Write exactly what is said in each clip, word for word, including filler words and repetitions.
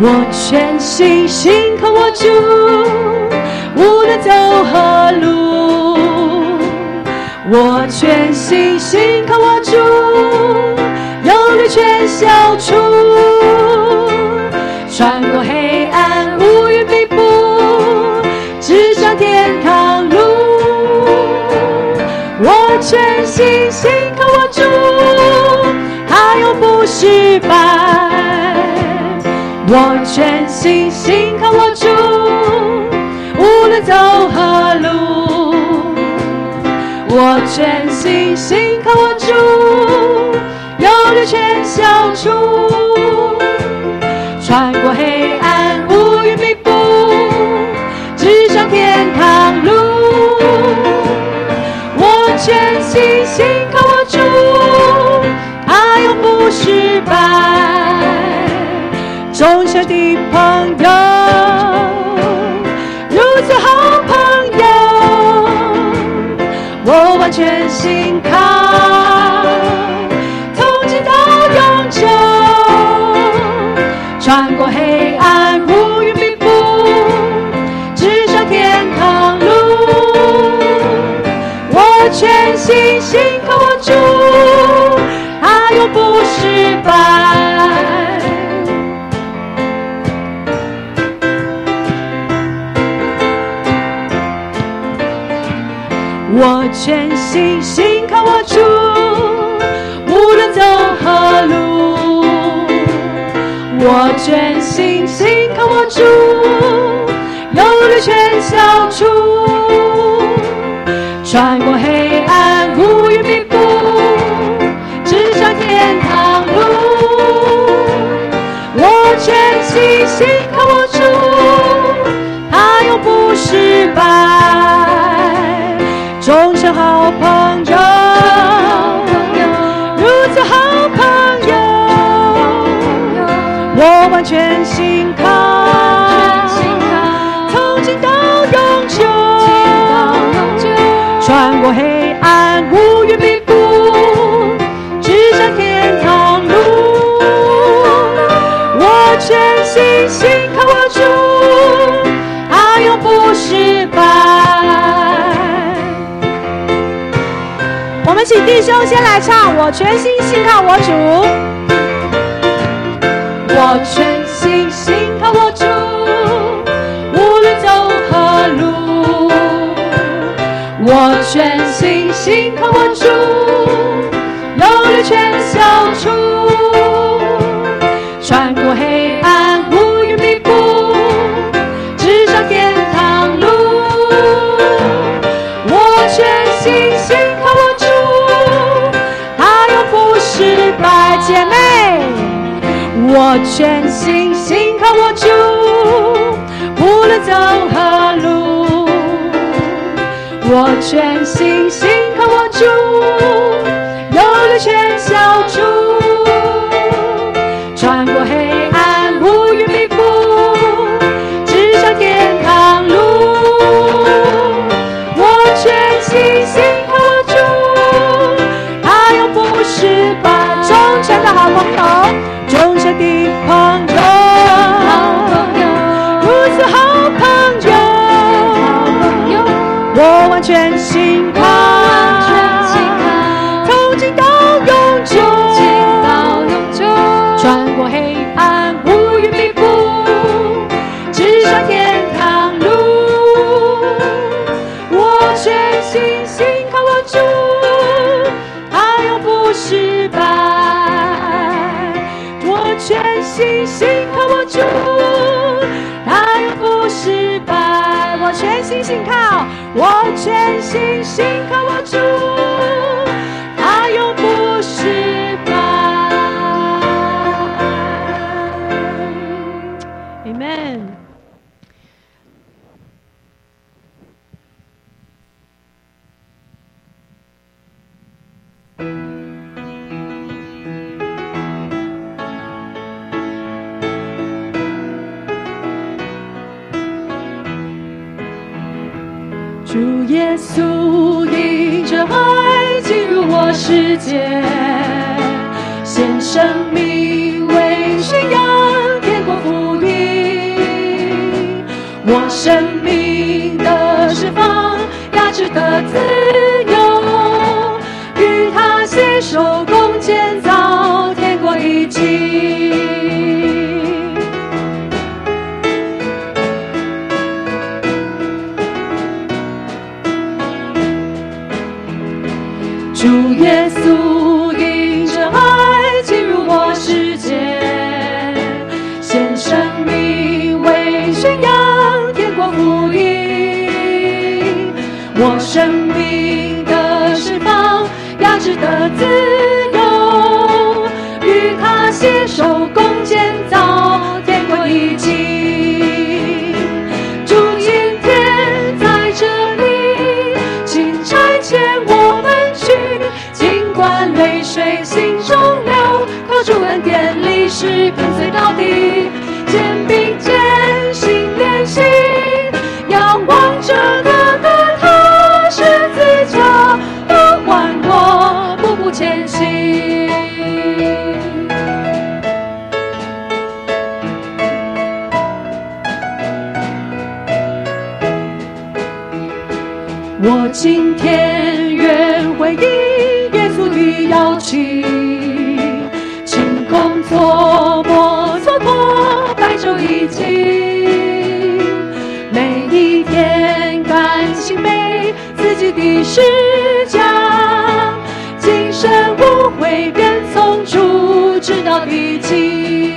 我全心信靠我主，无论走何路。我全心信靠我主，忧虑全消除。穿过黑暗乌云密布，直上天堂路。我全心信靠我主，他永不失败。我全心信靠我主，无论走何路。我全心信靠我主，忧虑全消除。穿过黑暗乌云密布，直上天堂路。我全心信靠我主，他永不失败。忠诚的朋友，如此好朋友，我完全信靠，从今到永久。穿过黑暗乌云密布，直上天堂路。我全心信靠我主，他永不失败。我全心信靠我主，无论走何路。我全心信靠我主，忧虑全消除。穿过黑暗乌云密布，直上天堂路。我全心信靠我主，他永不失败。忠诚好朋友，如此好朋友，我完全信靠，从今到永久。穿过黑暗乌云密布，直上天堂路。我全心信靠我主，他永不失败。我们请弟兄先来唱，我全心信靠我主。我全心信靠我主，无论走何路。我全心信靠我主，忧虑全消除。穿过黑暗乌云密布，直上天堂路。我全心信靠我主，失败姐妹，我全心信靠我主，无论走何路。我全心信靠我主，忧虑全消除。穿过黑暗乌云密布，直上天堂路。我全心信靠我主，他永不失败。忠诚的好朋友，忠诚的朋友，如此好朋友，我完全信靠，从今到永久。穿过黑暗乌云密布，直上天堂路。我全心信靠我主，他永不失败。我全心信靠我主，他永不失败。我全心信靠，我全心信靠我主，他永不失败。Amen。主耶稣因着爱进入我世界，献生命为宣扬天国福音。 我生命的释放，压制的自由，与他携手共建造天国一起。主耶稣因着爱进入我世界，献生命为宣扬天国福音。我生命的释放，压制的自由，与他携手共建造天国一起。主今天在这里，请差遣我们去，尽管泪水心中流，靠主恩典历史跟随到底，肩并肩心连心，仰望着那个他十字架不还我，步步前行。我今天愿回应耶稣的邀请，请工作莫蹉跎，白昼已经，每一天甘心背自己的十架，今生无悔便从主直到地极。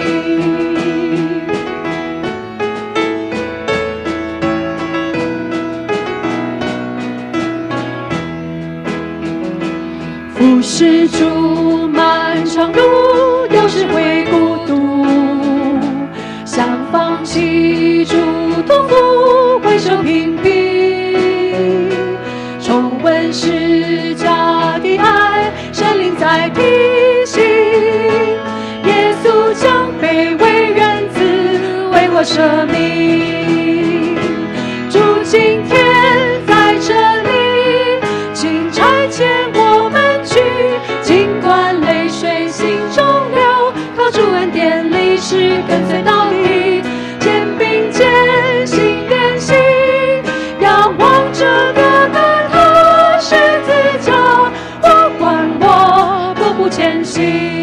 服侍主漫长路，有时会孤独，想放弃主托付，回首频频，重温十架的爱，神灵在提醒，耶稣将卑微人子为我舍命。主今天在这里，请差遣我们去，尽管泪水心中流，靠主恩典历史跟随到底，肩并肩心连心，仰望着那个他十字架呼唤我，步步前行。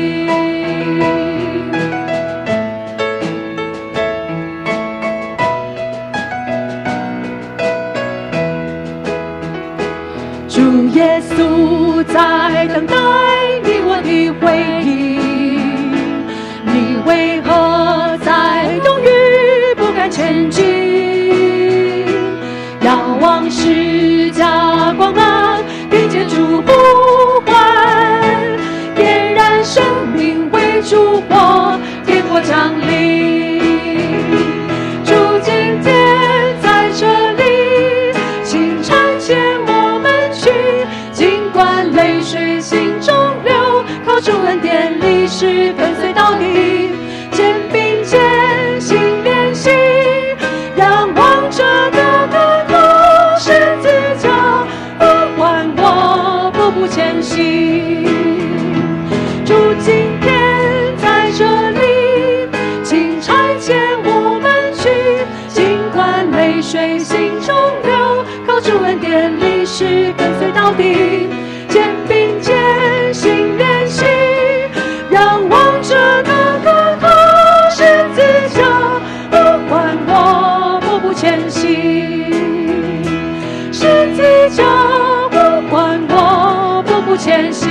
主耶稣在等待你我的回应，你为何在犹豫不敢前进？仰望十架光芒，听见主呼唤，点燃生命为烛火，天国降临。主今天在这里，请差遣我们去，尽管泪水心中流，靠主恩典历史跟随到底，肩并肩心连心，仰望着那个他十字架呼唤我，步步前行。主今天在这里，请差遣我们去，尽管泪水心中流，靠主恩典历史跟随到底，肩并肩心连心，仰望着那个他十字架呼唤我，步步前行。十字架呼唤我，步步前行。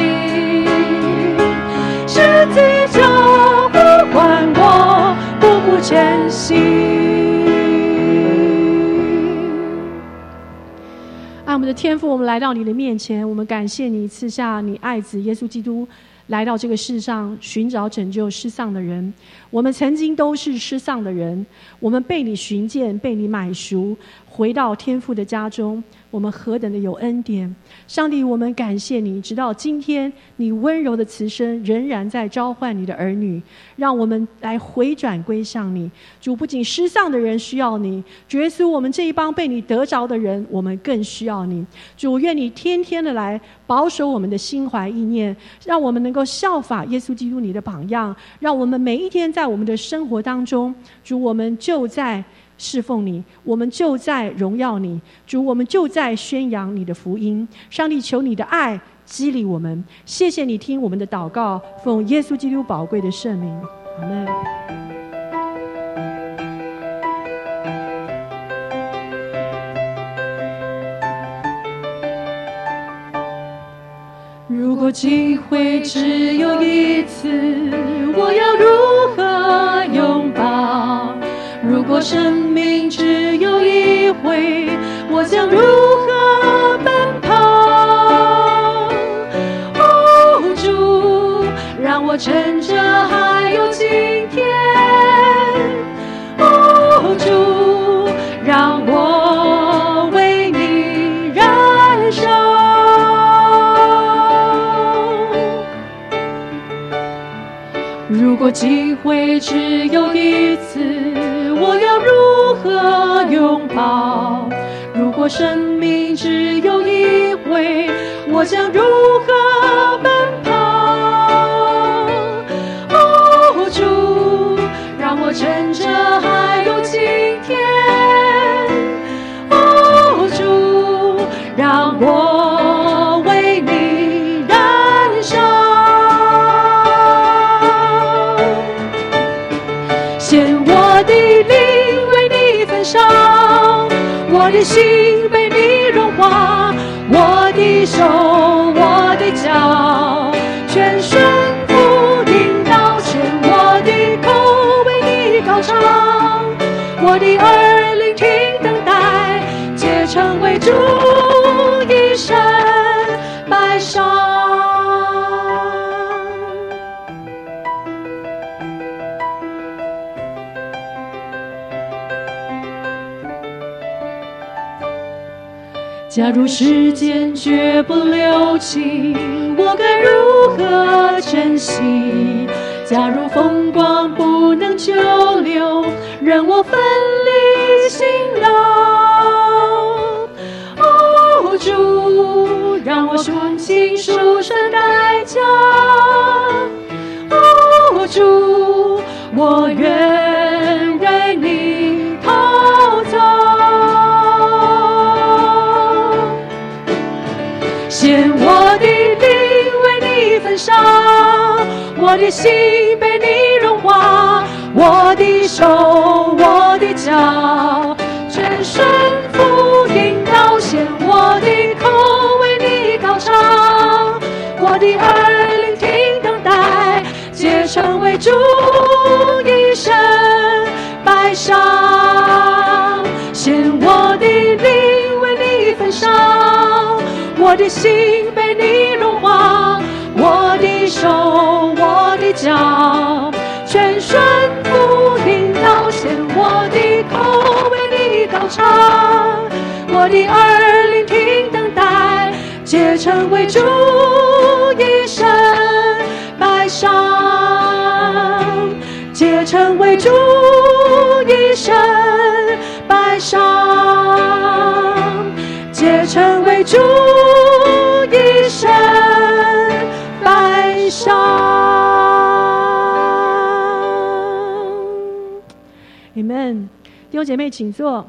十字架呼唤我，步步前行。爱我们的天父，我们来到你的面前，我们感谢你赐下你爱子耶稣基督来到这个世上，寻找拯救失丧的人。我们曾经都是失丧的人，我们被你寻见，被你买赎，回到天父的家中，我们何等的有恩典。上帝，我们感谢你，直到今天你温柔的慈声仍然在召唤你的儿女，让我们来回转归向你。主，不仅失丧的人需要你，主耶稣，我们这一帮被你得着的人，我们更需要你。主，愿你天天的来保守我们的心怀意念，让我们能够效法耶稣基督你的榜样，让我们每一天在我们的生活当中，主，我们就在侍奉你，我们就在荣耀你。主，我们就在宣扬你的福音。上帝，求你的爱激励我们。谢谢你听我们的祷告，奉耶稣基督宝贵的圣名，阿们。如果机会只有一次，我要如何拥抱？如果生命只有一回，我将如何奔跑？哦，主，让我趁着还有今天。哦，主，让我为你燃烧。如果机会只有一次，我要如何拥抱？如果生命只有一回，我将如何奔跑？哦，主，让我趁着还有今天。哦，主，让我为你燃烧。献我的灵为你焚烧，我的心被你融化，我的手，我的脚，全顺服引导，牵我的口为你高唱，我的耳聆听等待，皆成为主一生摆上。假如时间绝不留情，我该如何珍惜？假如风光不能久留，任我奋力辛劳。哦，主，让我顺情赎身代价。哦，主，我愿任你陶造。献我的灵为你焚烧，我的心被你融化，我的手，我的脚，全顺服引导，献我的口为你高唱，我的耳聆听等待，皆成为主一生摆上。献我的灵为你焚烧，我的心被你融化，我的手，我的脚，全顺服引导，献我的口为你高唱，我的耳聆听等待，皆成为主一生摆上，皆成为主一生摆上，皆成为主一生摆上。Amen。弟兄姐妹，请坐。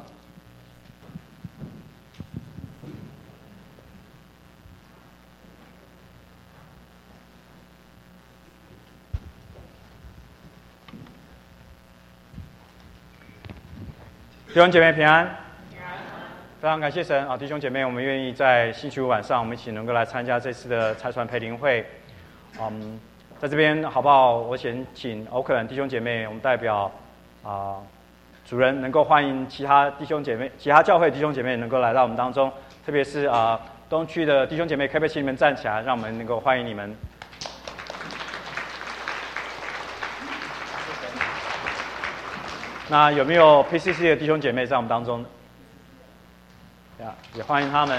弟兄姐妹平安，非常感谢神啊！弟兄姐妹，我们愿意在星期五晚上，我们一起能够来参加这次的财传培灵会。嗯，在这边好不好？我先请欧克兰弟兄姐妹，我们代表啊、呃、主人能够欢迎其他弟兄姐妹、其他教会弟兄姐妹能够来到我们当中，特别是啊、呃、东区的弟兄姐妹，可不可以请你们站起来，让我们能够欢迎你们。那有没有 P C C 的弟兄姐妹在我们当中？呀，也欢迎他们。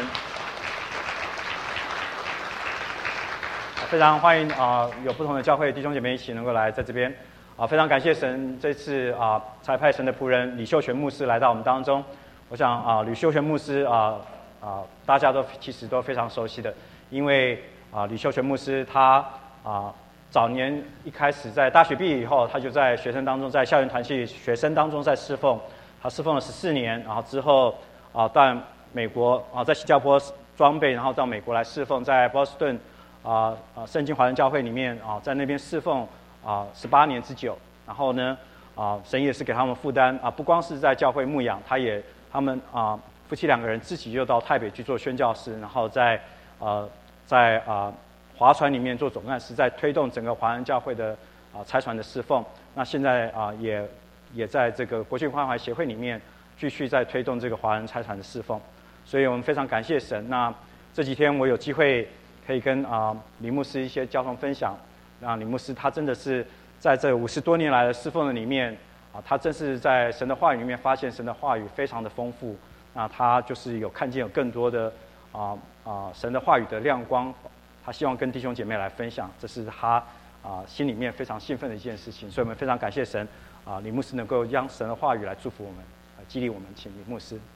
非常欢迎啊、呃，有不同的教会弟兄姐妹一起能够来在这边啊、呃，非常感谢神这次啊，差、呃、派神的仆人李秀全牧师来到我们当中。我想啊、呃，吕秀全牧师啊啊、呃呃，大家都其实都非常熟悉的，因为啊、呃，吕秀全牧师他啊。呃早年一开始在大学毕业以后，他就在学生当中，在校园团契学生当中在侍奉。 他侍奉了十四年，然后之后啊到美国啊在新加坡装备，然后到美国来侍奉，在波士顿啊啊圣经华人教会里面啊在那边侍奉啊十八年之久。然后呢啊神也是给他们负担啊，不光是在教会牧养，他也他们啊夫妻两个人自己就到台北去做宣教士，然后在呃在啊华传里面做总干事，在推动整个华人教会的啊差传的侍奉。那现在啊也。也在这个国际关怀协会里面继续在推动这个华人差传的侍奉，所以我们非常感谢神。那这几天我有机会可以跟啊、呃、李牧师一些交通分享，那李牧师他真的是在这五十多年来的侍奉的里面啊，他真是在神的话语里面发现神的话语非常的丰富，那他就是有看见有更多的啊啊神的话语的亮光，他希望跟弟兄姐妹来分享，这是他啊心里面非常兴奋的一件事情，所以我们非常感谢神。啊，李牧师能够将神的话语来祝福我们，啊，激励我们，请李牧师。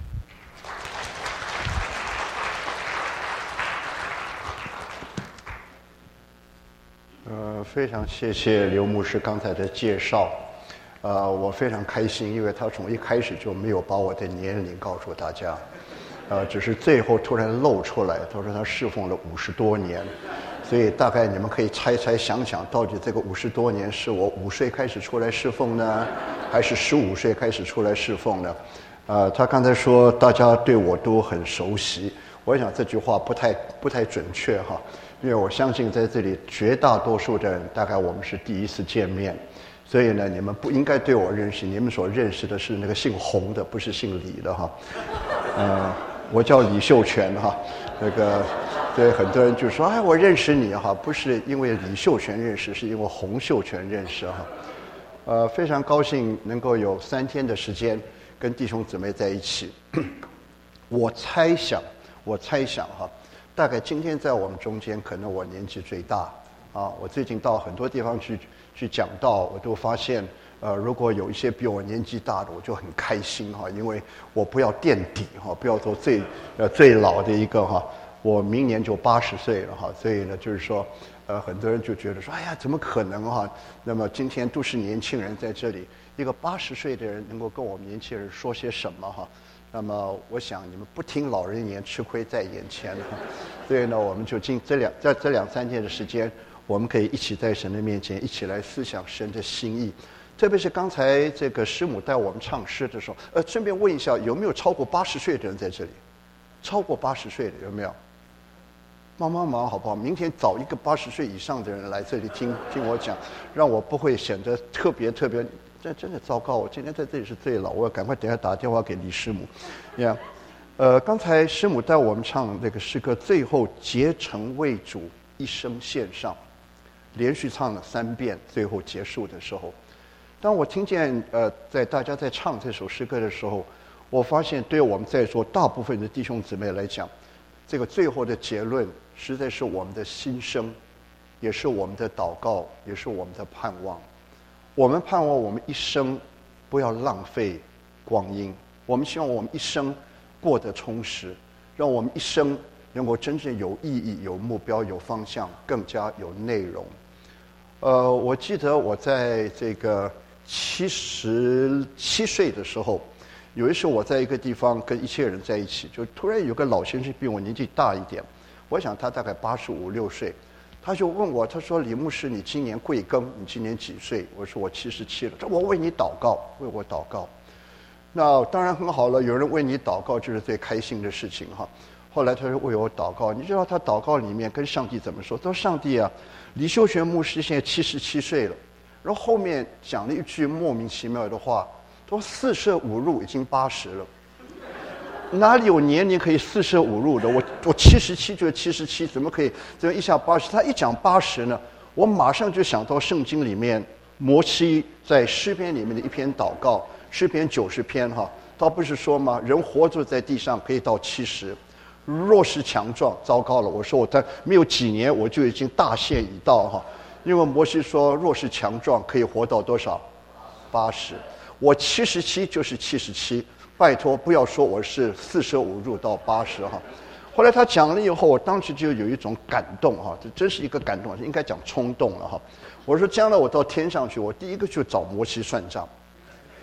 呃，非常谢谢刘牧师刚才的介绍，呃，我非常开心，因为他从一开始就没有把我的年龄告诉大家，呃，只是最后突然露出来，他说他侍奉了五十多年。所以大概你们可以猜猜想想，到底这个五十多年是我五岁开始出来侍奉呢，还是十五岁开始出来侍奉呢？呃，他刚才说大家对我都很熟悉，我想这句话不太不太准确哈，因为我相信在这里绝大多数的人，大概我们是第一次见面，所以呢，你们不应该对我认识，你们所认识的是那个姓洪的，不是姓李的哈。呃，我叫李秀全哈，那个。对，很多人就说：“哎，我认识你哈，不是因为李秀全认识，是因为洪秀全认识哈。”呃，非常高兴能够有三天的时间跟弟兄姊妹在一起。我猜想，我猜想哈，大概今天在我们中间，可能我年纪最大啊。我最近到很多地方去去讲道，我都发现，呃，如果有一些比我年纪大的，我就很开心哈，因为我不要垫底哈，不要做最呃最老的一个哈。我明年就八十岁了哈，所以呢，就是说，呃，很多人就觉得说，哎呀，怎么可能哈？那么今天都是年轻人在这里，一个八十岁的人能够跟我们年轻人说些什么哈？那么我想你们不听老人言，吃亏在眼前哈。所以呢，我们就今这两在这两三天的时间，我们可以一起在神的面前一起来思想神的心意。特别是刚才这个师母带我们唱诗的时候，呃，顺便问一下，有没有超过八十岁的人在这里？超过八十岁的有没有？帮帮忙好不好？明天找一个八十岁以上的人来这里听听我讲，让我不会显得特别特别。这真的糟糕！我今天在这里是最老，我要赶快等一下打电话给李师母。呀，呃，刚才师母带我们唱那个诗歌，最后竭诚为主，一生献上，连续唱了三遍，最后结束的时候，当我听见呃，在大家在唱这首诗歌的时候，我发现对我们在座大部分的弟兄姊妹来讲，这个最后的结论实在是我们的心声，也是我们的祷告，也是我们的盼望。我们盼望我们一生不要浪费光阴，我们希望我们一生过得充实，让我们一生能够真正有意义、有目标、有方向，更加有内容。呃，我记得我在这个七十七岁的时候，有一次我在一个地方跟一些人在一起，就突然有个老先生比我年纪大一点，我想他大概八十五六岁，他就问我，他说：“李牧师，你今年贵庚？你今年几岁？”我说：“我七十七了。”他说：“我为你祷告，为我祷告。”那当然很好了，有人为你祷告就是最开心的事情哈。后来他说为我祷告，你知道他祷告里面跟上帝怎么说？他说：“上帝啊，李秀全牧师现在七十七岁了。”然后后面讲了一句莫名其妙的话，他说：“四舍五入已经八十了。”哪里有年龄可以四舍五入的？我我七十七就是七十七，怎么可以怎么一下八十？他一讲八十呢，我马上就想到圣经里面摩西在诗篇里面的一篇祷告，诗篇九十篇哈，他不是说吗？人活着在地上可以到七十，若是强壮，糟糕了！我说我在没有几年我就已经大限已到哈，因为摩西说若是强壮可以活到多少？八十。我七十七就是七十七。拜托，不要说我是四舍五入到八十哈。后来他讲了以后，我当时就有一种感动哈，这真是一个感动，应该讲冲动了哈。我说将来我到天上去，我第一个就找摩西算账。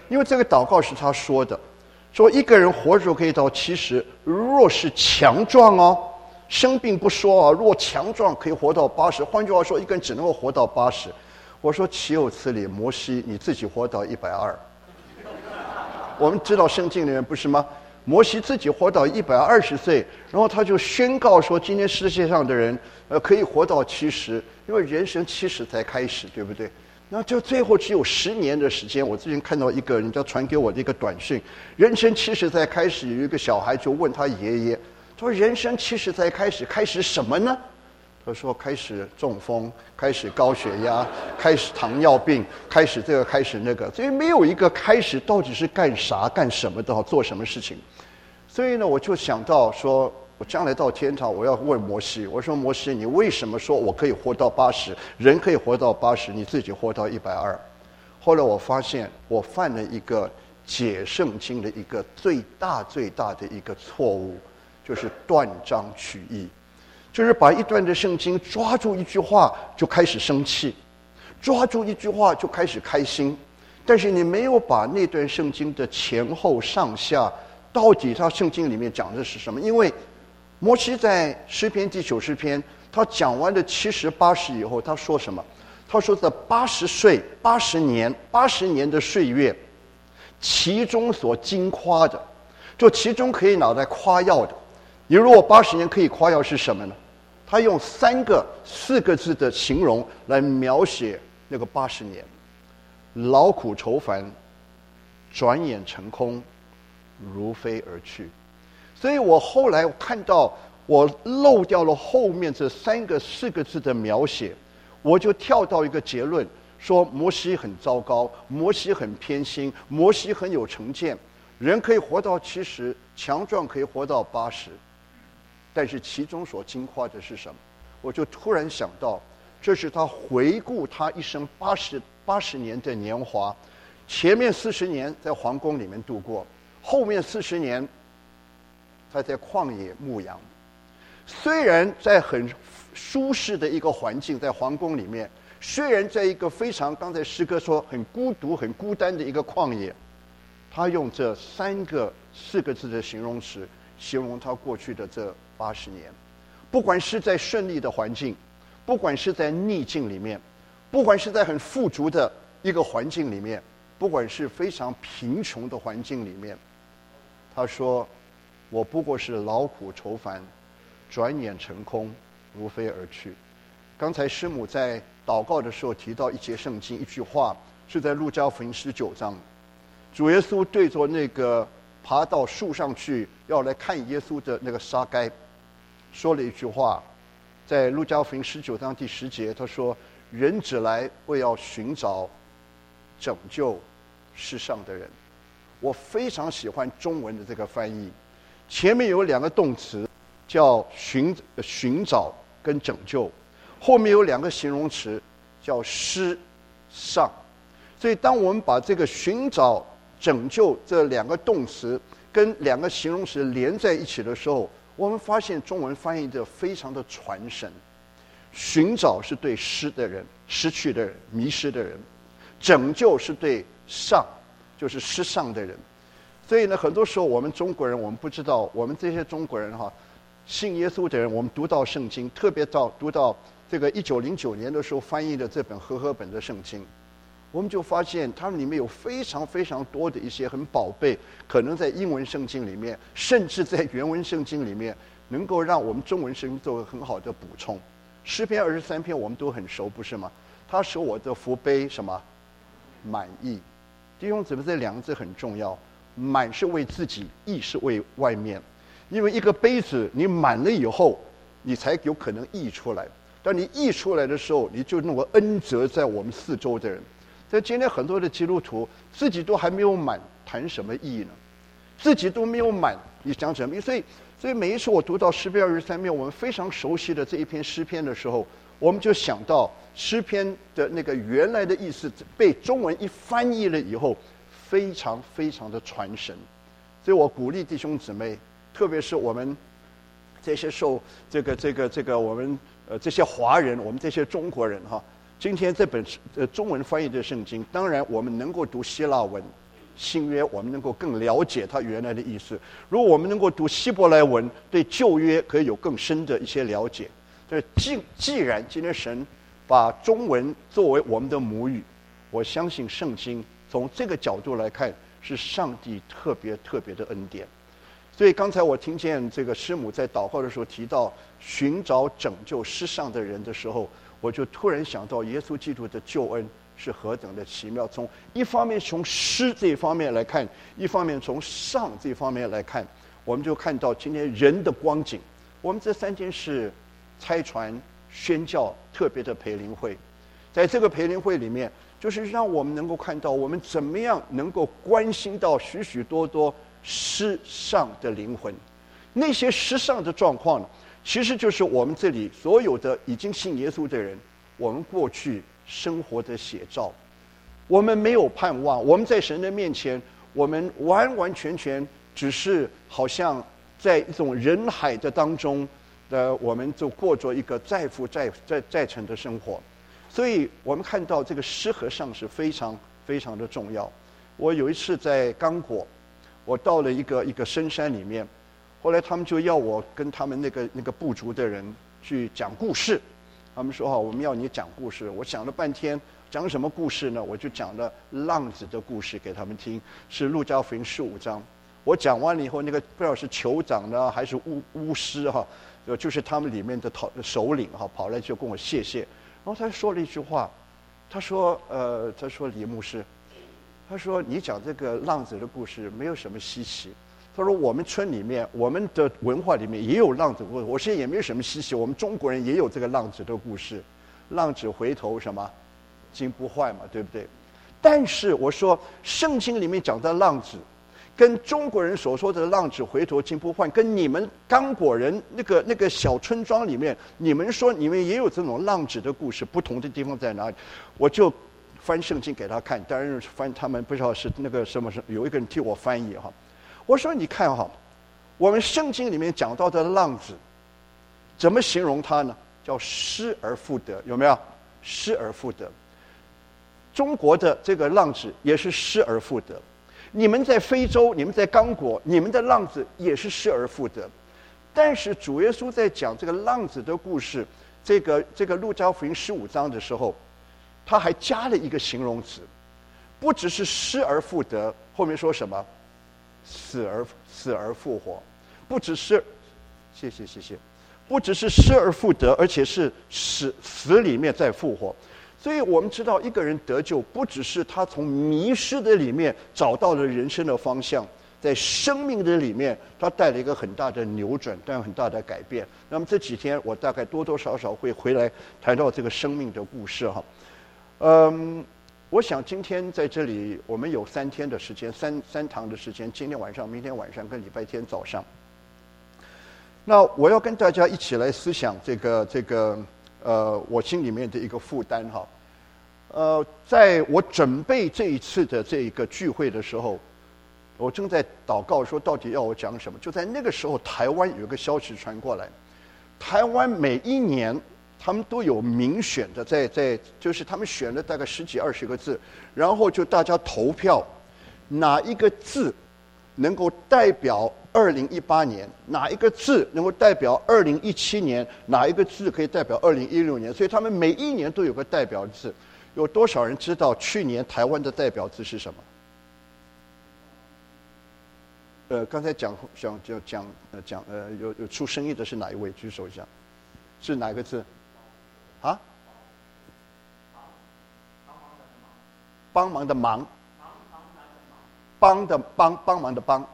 因为这个祷告是他说的，说一个人活着可以到七十，若是强壮哦，生病不说啊，若强壮可以活到八十。换句话说，一个人只能够活到八十。我说岂有此理，摩西你自己活到一百二。我们知道圣经里面不是吗？摩西自己活到一百二十岁，然后他就宣告说，今天世界上的人，呃，可以活到七十，因为人生七十才开始，对不对？那就最后只有十年的时间。我之前看到一个人家传给我的一个短讯，人生七十才开始，有一个小孩就问他爷爷，他说人生七十才开始，开始什么呢？他说开始中风，开始高血压，开始糖尿病，开始这个开始那个，所以没有一个开始到底是干啥干什么的，做什么事情。所以呢，我就想到说，我将来到天堂，我要问摩西，我说摩西，你为什么说我可以活到八十，人可以活到八十，你自己活到一百二？后来我发现我犯了一个解圣经的一个最大最大的一个错误，就是断章取义。就是把一段的圣经抓住一句话就开始生气，抓住一句话就开始开心，但是你没有把那段圣经的前后上下，到底他圣经里面讲的是什么？因为摩西在诗篇第九十篇，他讲完了七十八十以后，他说什么？他说这八十岁、八十年、八十年的岁月，其中所经夸的，就其中可以拿来夸耀的。你如果八十年可以夸耀是什么呢？他用三个四个字的形容来描写那个八十年：劳苦愁烦，转眼成空，如飞而去。所以我后来看到我漏掉了后面这三个四个字的描写，我就跳到一个结论，说摩西很糟糕，摩西很偏心，摩西很有成见。人可以活到七十，强壮可以活到八十。但是其中所经夸的是什么？我就突然想到，这是他回顾他一生八十八十年的年华，前面四十年在皇宫里面度过，后面四十年他在旷野牧羊。虽然在很舒适的一个环境，在皇宫里面，虽然在一个非常刚才诗歌说很孤独、很孤单的一个旷野，他用这三个四个字的形容词形容他过去的这八十年，不管是在顺利的环境，不管是在逆境里面，不管是在很富足的一个环境里面，不管是非常贫穷的环境里面，他说：“我不过是劳苦愁烦，转眼成空，如飞而去。”刚才师母在祷告的时候提到一节圣经，一句话是在路加福音十九章，主耶稣对着那个爬到树上去要来看耶稣的那个撒该说了一句话，在路加福音十九章第十节，他说：“人只来为要寻找拯救世上的人。”我非常喜欢中文的这个翻译，前面有两个动词叫寻寻找跟拯救，后面有两个形容词叫施上。所以当我们把这个寻找拯救这两个动词跟两个形容词连在一起的时候，我们发现中文翻译的非常的传神。寻找是对失的人、失去的人、迷失的人；拯救是对上，就是失丧的人。所以呢，很多时候我们中国人，我们不知道，我们这些中国人哈，信耶稣的人，我们读到圣经，特别到读到这个一九零九年的时候翻译的这本和合本的圣经，我们就发现它里面有非常非常多的一些很宝贝，可能在英文圣经里面，甚至在原文圣经里面，能够让我们中文圣经做个很好的补充。诗篇二十三篇我们都很熟，不是吗？他使我的福杯什么满意。弟兄姊妹，这两个字很重要，满是为自己，溢是为外面。因为一个杯子你满了以后，你才有可能溢出来。当你溢出来的时候，你就能够恩泽在我们四周的人。在今天很多的基督徒自己都还没有满，谈什么义呢？自己都没有满，你讲什么？所以，所以每一次我读到诗篇二十三篇，我们非常熟悉的这一篇诗篇的时候，我们就想到诗篇的那个原来的意思被中文一翻译了以后，非常非常的传神。所以我鼓励弟兄姊妹，特别是我们这些受这个这个这个我们呃这些华人，我们这些中国人哈。今天这本呃中文翻译的圣经，当然我们能够读希腊文， 新约，我们能够更了解它原来的意思；如果我们能够读希伯来文，对旧约可以有更深的一些了解。所以既既然今天神把中文作为我们的母语，我相信圣经从这个角度来看，是上帝特别特别的恩典。所以刚才我听见这个师母在祷告的时候提到寻找拯救失丧的人的时候，我就突然想到耶稣基督的救恩是何等的奇妙。从一方面从失这一方面来看，一方面从丧这一方面来看，我们就看到今天人的光景。我们这三件事差传宣教特别的培灵会，在这个培灵会里面，就是让我们能够看到我们怎么样能够关心到许许多多失丧的灵魂。那些失丧的状况呢，其实就是我们这里所有的已经信耶稣的人，我们过去生活的写照。我们没有盼望，我们在神的面前，我们完完全全只是好像在一种人海的当中的，我们就过着一个再负再再再沉的生活。所以我们看到这个失和丧是非常非常的重要。我有一次在刚果，我到了一个一个深山里面，后来他们就要我跟他们那个那个部族的人去讲故事。他们说哈，我们要你讲故事。我想了半天，讲什么故事呢？我就讲了浪子的故事给他们听，是路加福音十五章。我讲完了以后，那个不知道是酋长呢还是巫巫师哈，就是他们里面的首领哈，跑来就跟我谢谢。然后他说了一句话，他说呃，他说李牧师，他说你讲这个浪子的故事没有什么稀奇。他说我们村里面，我们的文化里面也有浪子故事，我现在也没有什么稀奇，我们中国人也有这个浪子的故事，浪子回头什么金不换嘛，对不对？但是我说圣经里面讲的浪子，跟中国人所说的浪子回头金不换，跟你们刚果人那个那个小村庄里面，你们说你们也有这种浪子的故事，不同的地方在哪里？我就翻圣经给他看，当然翻他们不知道是那个什么，有一个人替我翻译哈。我说你看哈，我们圣经里面讲到的浪子，怎么形容他呢？叫失而复得，有没有？失而复得。中国的这个浪子也是失而复得。你们在非洲，你们在刚果，你们的浪子也是失而复得。但是主耶稣在讲这个浪子的故事，这个这个路加福音十五章的时候，他还加了一个形容词，不只是失而复得，后面说什么？死而死而复活，不只是，谢谢谢谢，不只是失而复得，而且是死死里面再复活。所以我们知道，一个人得救，不只是他从迷失的里面找到了人生的方向，在生命的里面，他带了一个很大的扭转，带很大的改变。那么这几天，我大概多多少少会回来谈到这个生命的故事哈。嗯。我想今天在这里，我们有三天的时间，三三堂的时间，今天晚上、明天晚上跟礼拜天早上。那我要跟大家一起来思想这个这个呃，我心里面的一个负担哈。呃，在我准备这一次的这个聚会的时候，我正在祷告说到底要我讲什么。就在那个时候，台湾有个消息传过来，台湾每一年他们都有民选的，在在就是他们选了大概十几二十个字，然后就大家投票，哪一个字能够代表二零一八年，哪一个字能够代表二零一七年，哪一个字可以代表二零一六年，所以他们每一年都有个代表字。有多少人知道去年台湾的代表字是什么？呃，刚才讲讲讲讲呃讲呃有有出声音的是哪一位？举手一下，是哪一个字？啊？帮忙的忙，帮的帮，帮忙的帮，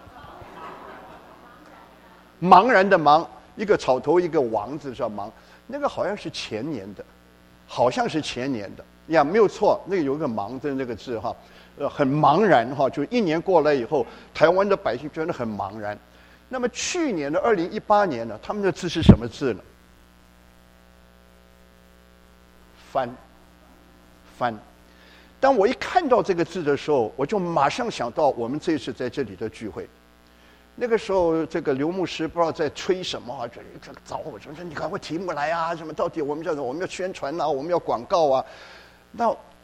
茫然的茫，一个草头一个王字叫忙，那个好像是前年的，好像是前年的呀，没有错，那个有一个忙的那个字哈，呃，很茫然哈，就一年过来以后，台湾的百姓觉得很茫然。那么去年的二零一八年呢，他们的字是什么字呢？翻，翻。当我一看到这个字的时候，我就马上想到我们这一次在这里的聚会。那个时候，这个刘牧师不知道在吹什么啊，这这找我说：“你赶快题目来啊，什么到底我们叫我们要宣传啊，我们要广告啊。”那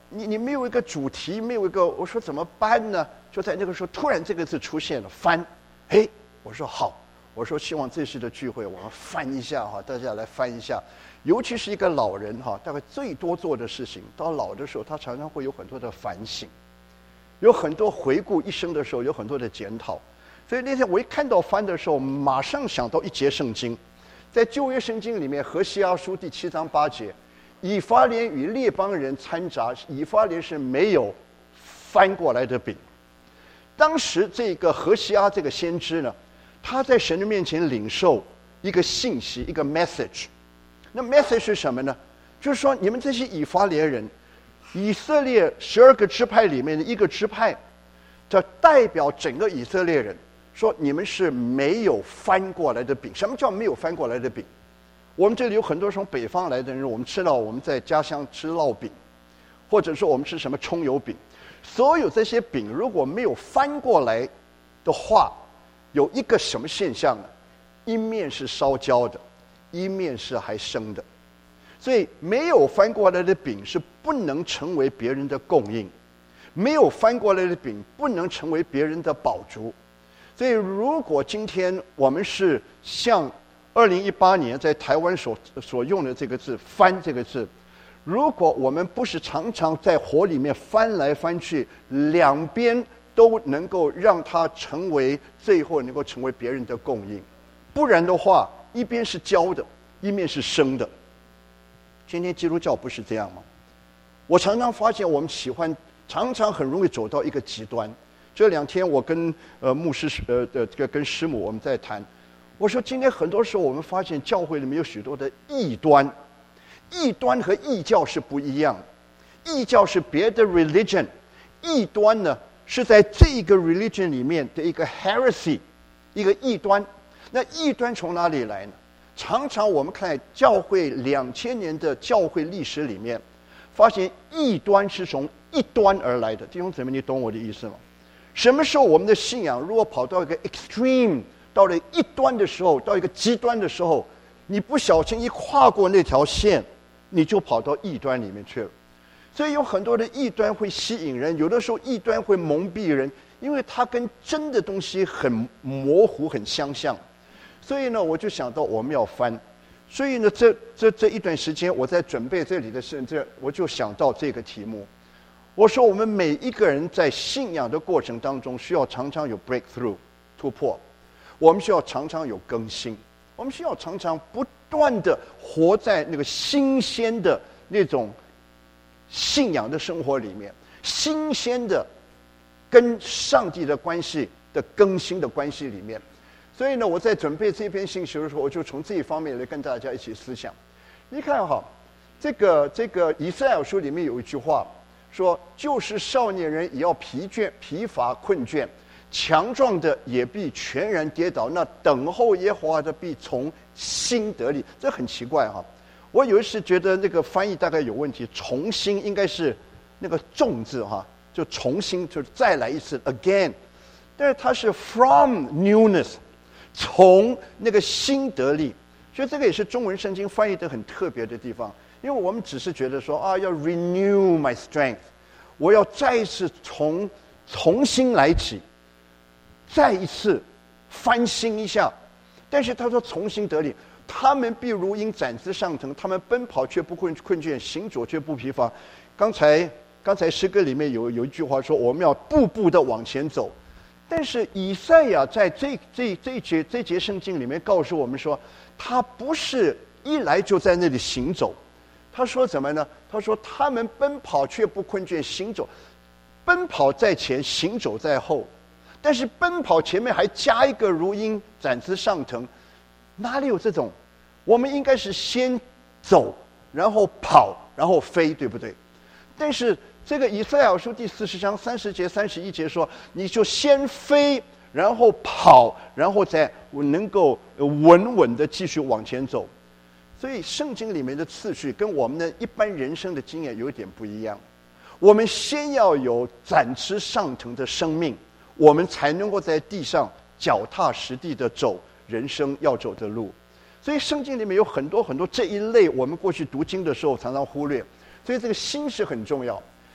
你你没有一个主题，没有一个，我说怎么办呢？就在那个时候，突然这个字出现了，翻。哎，我说好，我说希望这次的聚会我们翻一下哈，大家来翻一下。尤其是一个老人哈，大概最多做的事情，到老的时候，他常常会有很多的反省，有很多回顾一生的时候，有很多的检讨。所以那天我一看到翻的时候，马上想到一节圣经，在旧约圣经里面，何西阿书第七章八节，以法莲与列邦人掺杂，以法莲是没有翻过来的饼。当时这个何西阿这个先知呢，他在神的面前领受一个信息，一个 message。那 message 是什么呢？就是说你们这些以法莲人，以色列十二个支派里面的一个支派，这代表整个以色列人，说你们是没有翻过来的饼。什么叫没有翻过来的饼？我们这里有很多从北方来的人，我们吃到我们在家乡吃烙饼，或者说我们吃什么葱油饼，所有这些饼如果没有翻过来的话，有一个什么现象呢？一面是烧焦的，一面是还生的。所以没有翻过来的饼是不能成为别人的供应，没有翻过来的饼不能成为别人的饱足。所以如果今天我们是像二零一八年在台湾所所用的这个字翻这个字，如果我们不是常常在火里面翻来翻去，两边都能够让它成为最后能够成为别人的供应，不然的话一边是焦的，一面是生的。今天基督教不是这样吗？我常常发现我们喜欢常常很容易走到一个极端。这两天我跟呃牧师呃的这个跟师母我们在谈，我说今天很多时候我们发现教会里面有许多的异端，异端和异教是不一样的。异教是别的 religion， 异端呢是在这个 religion 里面的一个 heresy， 一个异端。那异端从哪里来呢？常常我们看教会两千年的教会历史里面，发现异端是从一端而来的。弟兄姊妹，你懂我的意思吗？什么时候我们的信仰如果跑到一个 extreme， 到了一端的时候，到一个极端的时候，你不小心一跨过那条线，你就跑到异端里面去了。所以有很多的异端会吸引人，有的时候异端会蒙蔽人，因为它跟真的东西很模糊很相像。所以呢，我就想到我们要翻。所以呢，这这这一段时间我在准备这里的甚至我就想到这个题目。我说我们每一个人在信仰的过程当中，需要常常有 breakthrough 突破，我们需要常常有更新，我们需要常常不断的活在那个新鲜的那种信仰的生活里面，新鲜的跟上帝的关系的更新的关系里面。所以呢，我在准备这篇信息的时候，我就从这一方面来跟大家一起思想。你看哈，这个这个以赛亚书里面有一句话说，就是少年人也要疲倦、疲乏、困倦，强壮的也必全然跌倒，那等候耶和华的必从新得力。这很奇怪哈，我有一次觉得那个翻译大概有问题，重新应该是那个重字哈，就重新就是再来一次 again， 但是它是 from newness， 从那个新得力。所以这个也是中文圣经翻译的很特别的地方。因为我们只是觉得说啊，要 renew my strength， 我要再一次从重新来起，再一次翻新一下。但是他说重新得力，他们必如鹰展翅上腾，他们奔跑却不困困倦，行走却不疲乏。刚才刚才诗歌里面有有一句话说，我们要步步的往前走。但是以赛亚在这这这一节这节圣经里面告诉我们说，他不是一来就在那里行走。他说怎么呢？他说他们奔跑却不困倦，行走，奔跑在前，行走在后。但是奔跑前面还加一个如鹰展翅上腾，哪里有这种？我们应该是先走，然后跑，然后飞，对不对？但是这个以赛亚书第四十章三十节、三十一节说，你就先飞，然后跑，然后再能够稳稳的继续往前走。所以圣经里面的次序跟我们的一般人生的经验有一点不一样。我们先要有展翅上腾的生命，我们才能够在地上脚踏实地的走人生要走的路。所以圣经里面有很多很多这一类，我们过去读经的时候常常忽略。所以这个心是很重要。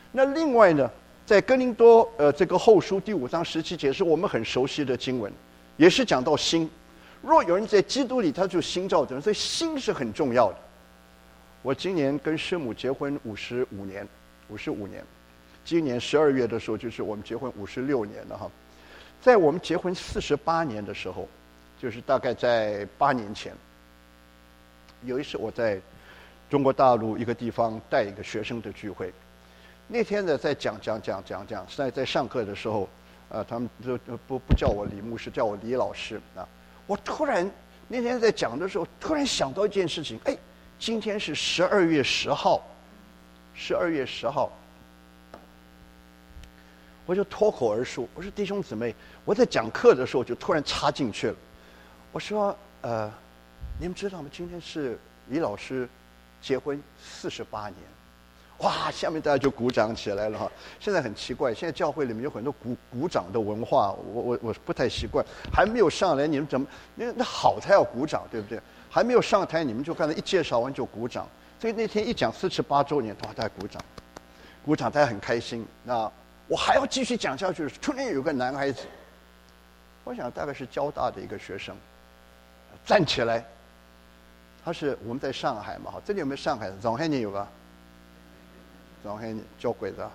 那另外呢，在哥林多呃这个后书第五章十七节是我们很熟悉的经文，也是讲到心。若有人在基督里，他就新造的人，所以心是很重要的。我今年跟师母结婚五十五年，五十五年，今年十二月的时候就是我们结婚五十六年了哈。在我们结婚四十八年的时候，就是大概在八年前，有一次我在中国大陆一个地方带一个学生的聚会，那天呢在讲讲讲讲讲，在在上课的时候，呃，他们就不不叫我李牧师，叫我李老师啊。我突然那天在讲的时候，突然想到一件事情，哎，今天是十二月十号，十二月十号，我就脱口而出，我说弟兄姊妹，我在讲课的时候就突然插进去了，我说呃，你们知道吗？今天是李老师结婚四十八年。哇！下面大家就鼓掌起来了哈。现在很奇怪，现在教会里面有很多鼓鼓掌的文化，我我我不太习惯。还没有上来，你们怎么那那好才要鼓掌，对不对？还没有上台，你们就刚才一介绍完就鼓掌。所以那天一讲四十八周年，哇，大家鼓掌，鼓掌，大家很开心。那我还要继续讲下去。突然有个男孩子，我想大概是交大的一个学生，站起来。他是我们在上海嘛，哈，这里有没有上海的？上海你有吧？上海交鬼子啊！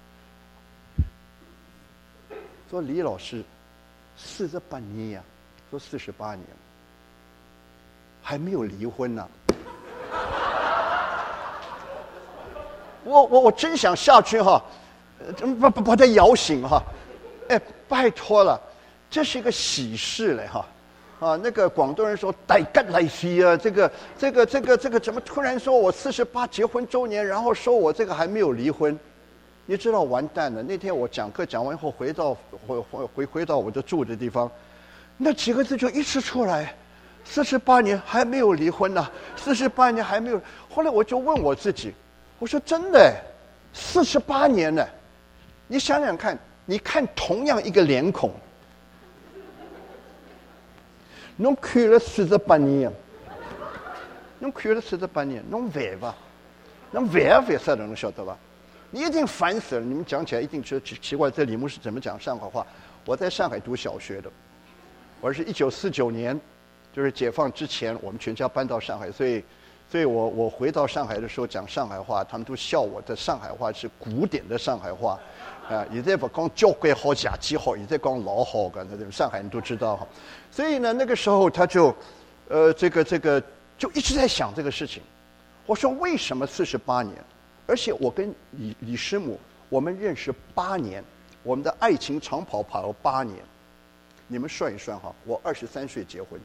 说李老师四十八年呀、啊，说四十八年，还没有离婚呢、啊。我我我真想下去哈，把把把他摇醒哈！哎，拜托了，这是一个喜事嘞哈！啊，那个广东人说“大吉利是啊”，这个、这个、这个、这个，怎么突然说我四十八结婚周年，然后说我这个还没有离婚？你知道完蛋了。那天我讲课讲完以后，回到回回回回到我的住的地方，那几个字就一直出来：四十八年还没有离婚呢、啊，四十八年还没有。后来我就问我自己，我说真的，四十八年呢？你想想看，你看同样一个脸孔。侬看了四十八年，侬看了四十八年，侬烦吧？侬烦啊烦死了，侬晓得吧？你一定烦死了。你们讲起来一定觉得奇奇怪，这李牧是怎么讲上海话？我在上海读小学的，我是一九四九年，就是解放之前，我们全家搬到上海，所以，所以我我回到上海的时候讲上海话，他们都笑我的上海话是古典的上海话。啊，现在不讲交关好，假期好，现在讲老好的，那上海人都知道哈。所以呢，那个时候他就，呃，这个这个就一直在想这个事情。我说为什么四十八年？而且我跟李李师母我们认识八年，我们的爱情长跑跑了八年。你们算一算哈，我二十三岁结婚，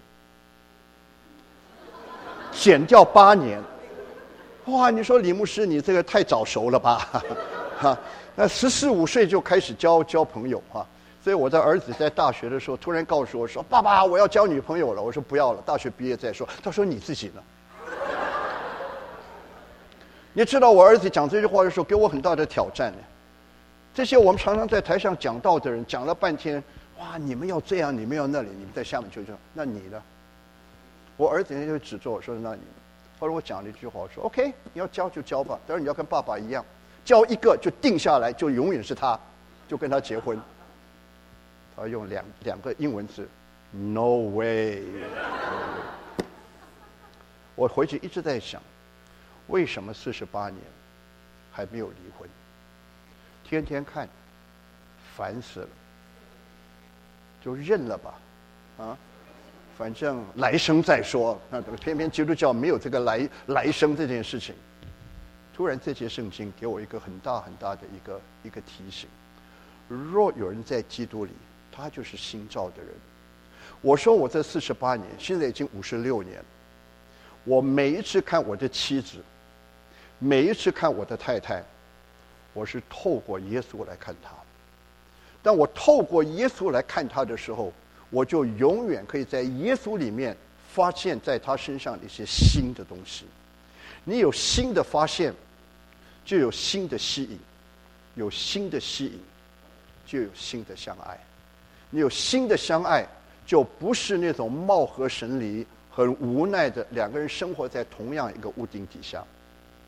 减掉八年，哇！你说李牧师你这个太早熟了吧？哈。那十四五岁就开始交交朋友啊，所以我的儿子在大学的时候突然告诉我说：“爸爸，我要交女朋友了。”我说：“不要了，大学毕业再说。”他说：“你自己呢？”你知道我儿子讲这句话的时候给我很大的挑战呢。这些我们常常在台上讲道的人讲了半天，哇，你们要这样，你们要那里，你们在下面就这样，那你呢？我儿子就指着我说：“那你呢？”后来我讲了一句话，我说 ：“OK， 你要交就交吧，当然你要跟爸爸一样。”交一个就定下来，就永远是他，就跟他结婚。他用两两个英文字 ，No way。我回去一直在想，为什么四十八年还没有离婚？天天看，烦死了，就认了吧，啊，反正来生再说。那偏偏基督教没有这个来来生这件事情。突然，这节圣经给我一个很大很大的一个一个提醒：若有人在基督里，他就是新造的人。我说我这四十八年，现在已经五十六年。我每一次看我的妻子，每一次看我的太太，我是透过耶稣来看她。当我透过耶稣来看她的时候，我就永远可以在耶稣里面发现在她身上的一些新的东西。你有新的发现，就有新的吸引，有新的吸引，就有新的相爱。你有新的相爱，就不是那种貌合神离、很无奈的两个人生活在同样一个屋顶底下。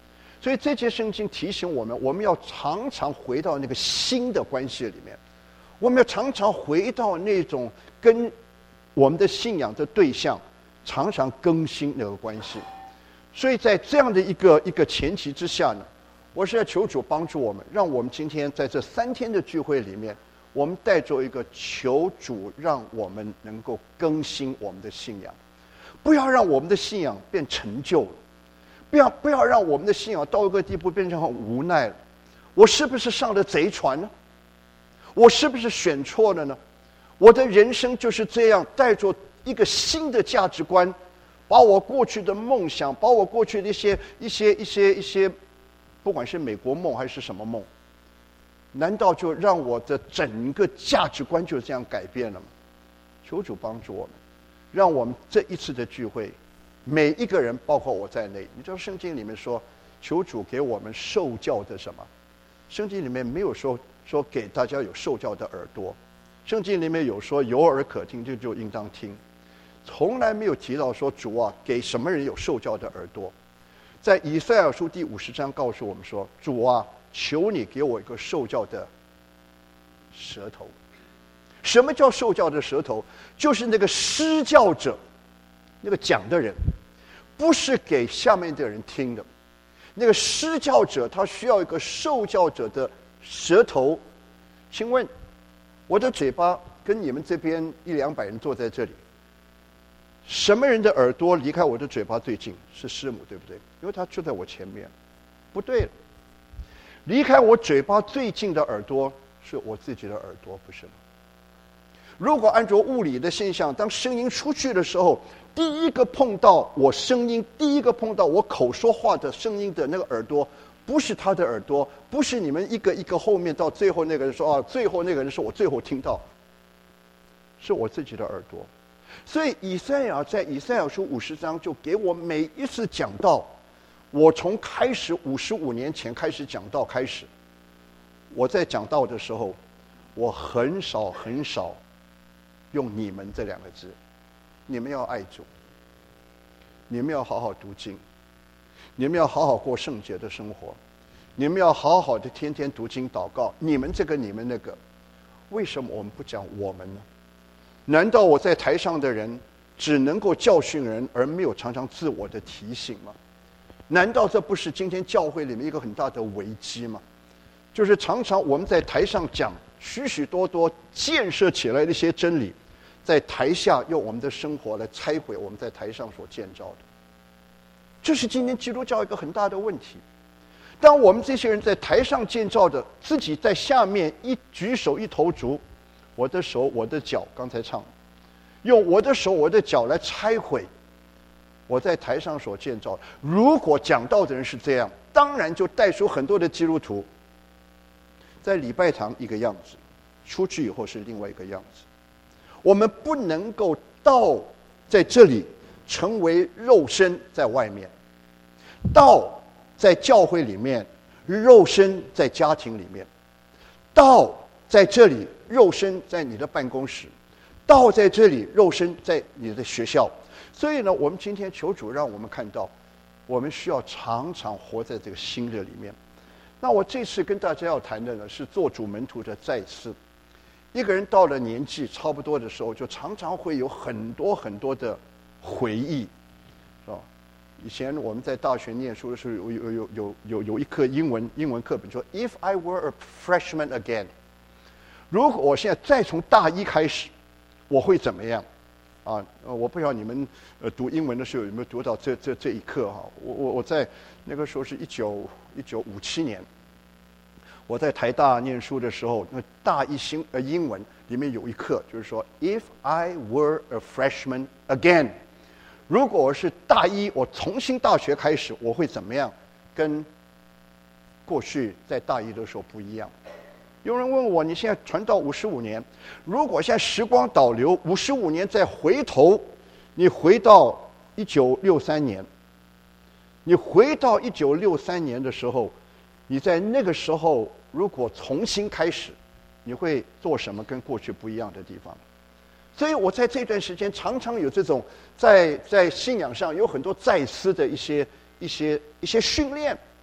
所以这节圣经提醒我们，我们要常常回到那个新的关系里面，我们要常常回到那种跟我们的信仰的对象常常更新那个关系。所以在这样的一个一个前提之下呢，我是要求主帮助我们，让我们今天在这三天的聚会里面，我们带着一个求主让我们能够更新我们的信仰，不要让我们的信仰变陈旧了，不要不要让我们的信仰到一个地步变成很无奈了。我是不是上了贼船呢？我是不是选错了呢？我的人生就是这样，带着一个新的价值观，把我过去的梦想，把我过去的一些一些一些一些，不管是美国梦还是什么梦，难道就让我的整个价值观就这样改变了吗？求主帮助我们，让我们这一次的聚会，每一个人，包括我在内，你知道圣经里面说，求主给我们受教的什么？圣经里面没有说说给大家有受教的耳朵，圣经里面有说有耳可听就就应当听，从来没有提到说主啊给什么人有受教的耳朵。在以赛亚书第五十章告诉我们说，主啊，求你给我一个受教的舌头。什么叫受教的舌头？就是那个施教者，那个讲的人，不是给下面的人听的。那个施教者他需要一个受教者的舌头。请问我的嘴巴跟你们这边一两百人坐在这里，什么人的耳朵离开我的嘴巴最近？是师母，对不对？因为他就在我前面。不对了，离开我嘴巴最近的耳朵是我自己的耳朵，不是吗？如果按照物理的现象，当声音出去的时候，第一个碰到我声音，第一个碰到我口说话的声音的那个耳朵，不是他的耳朵，不是你们一个一个后面到最后那个人说啊，最后那个人是我最后听到，是我自己的耳朵。所以以赛亚在以赛亚书五十章就给我每一次讲道，我从开始五十五年前开始讲道开始，我在讲道的时候，我很少很少用你们这两个字。你们要爱主，你们要好好读经，你们要好好过圣洁的生活，你们要好好的天天读经祷告，你们这个你们那个。为什么我们不讲我们呢？难道我在台上的人只能够教训人，而没有常常自我的提醒吗？难道这不是今天教会里面一个很大的危机吗？就是常常我们在台上讲许许多多建设起来的一些真理，在台下用我们的生活来拆毁我们在台上所建造的。这是今天基督教一个很大的问题。当我们这些人在台上建造的，自己在下面一举手一投足，我的手我的脚，刚才唱用我的手我的脚来拆毁我在台上所建造的。如果讲道的人是这样，当然就带出很多的基督徒在礼拜堂一个样子，出去以后是另外一个样子。我们不能够道在这里成为肉身在外面，道在教会里面，肉身在家庭里面，道在这里，肉身在你的办公室，道在这里，肉身在你的学校。所以呢，我们今天求主让我们看到，我们需要常常活在这个新的里面。那我这次跟大家要谈的呢，是做主门徒的再次。一个人到了年纪差不多的时候，就常常会有很多很多的回忆，是吧？以前我们在大学念书的时候，有有有有有有一课英文英文课本说 ，If I were a freshman again， 如果我现在再从大一开始，我会怎么样？啊，我不知道你们呃读英文的时候有没有读到这这这一课哈？我我我在那个时候是一九一九五七年。我在台大念书的时候，那大一新呃英文里面有一课，就是说 ，If I were a freshman again， 如果我是大一，我重新大学开始，我会怎么样？跟过去在大一的时候不一样。有人问我，你现在传道五十五年，如果现在时光倒流五十五年再回头，你回到一九六三年，你回到一九六三年的时候。你在那个时候如果重新开始，你会做什么跟过去不一样的地方？所以我在这段时间常常有这种在在信仰上有很多再思的一些一些一些训练。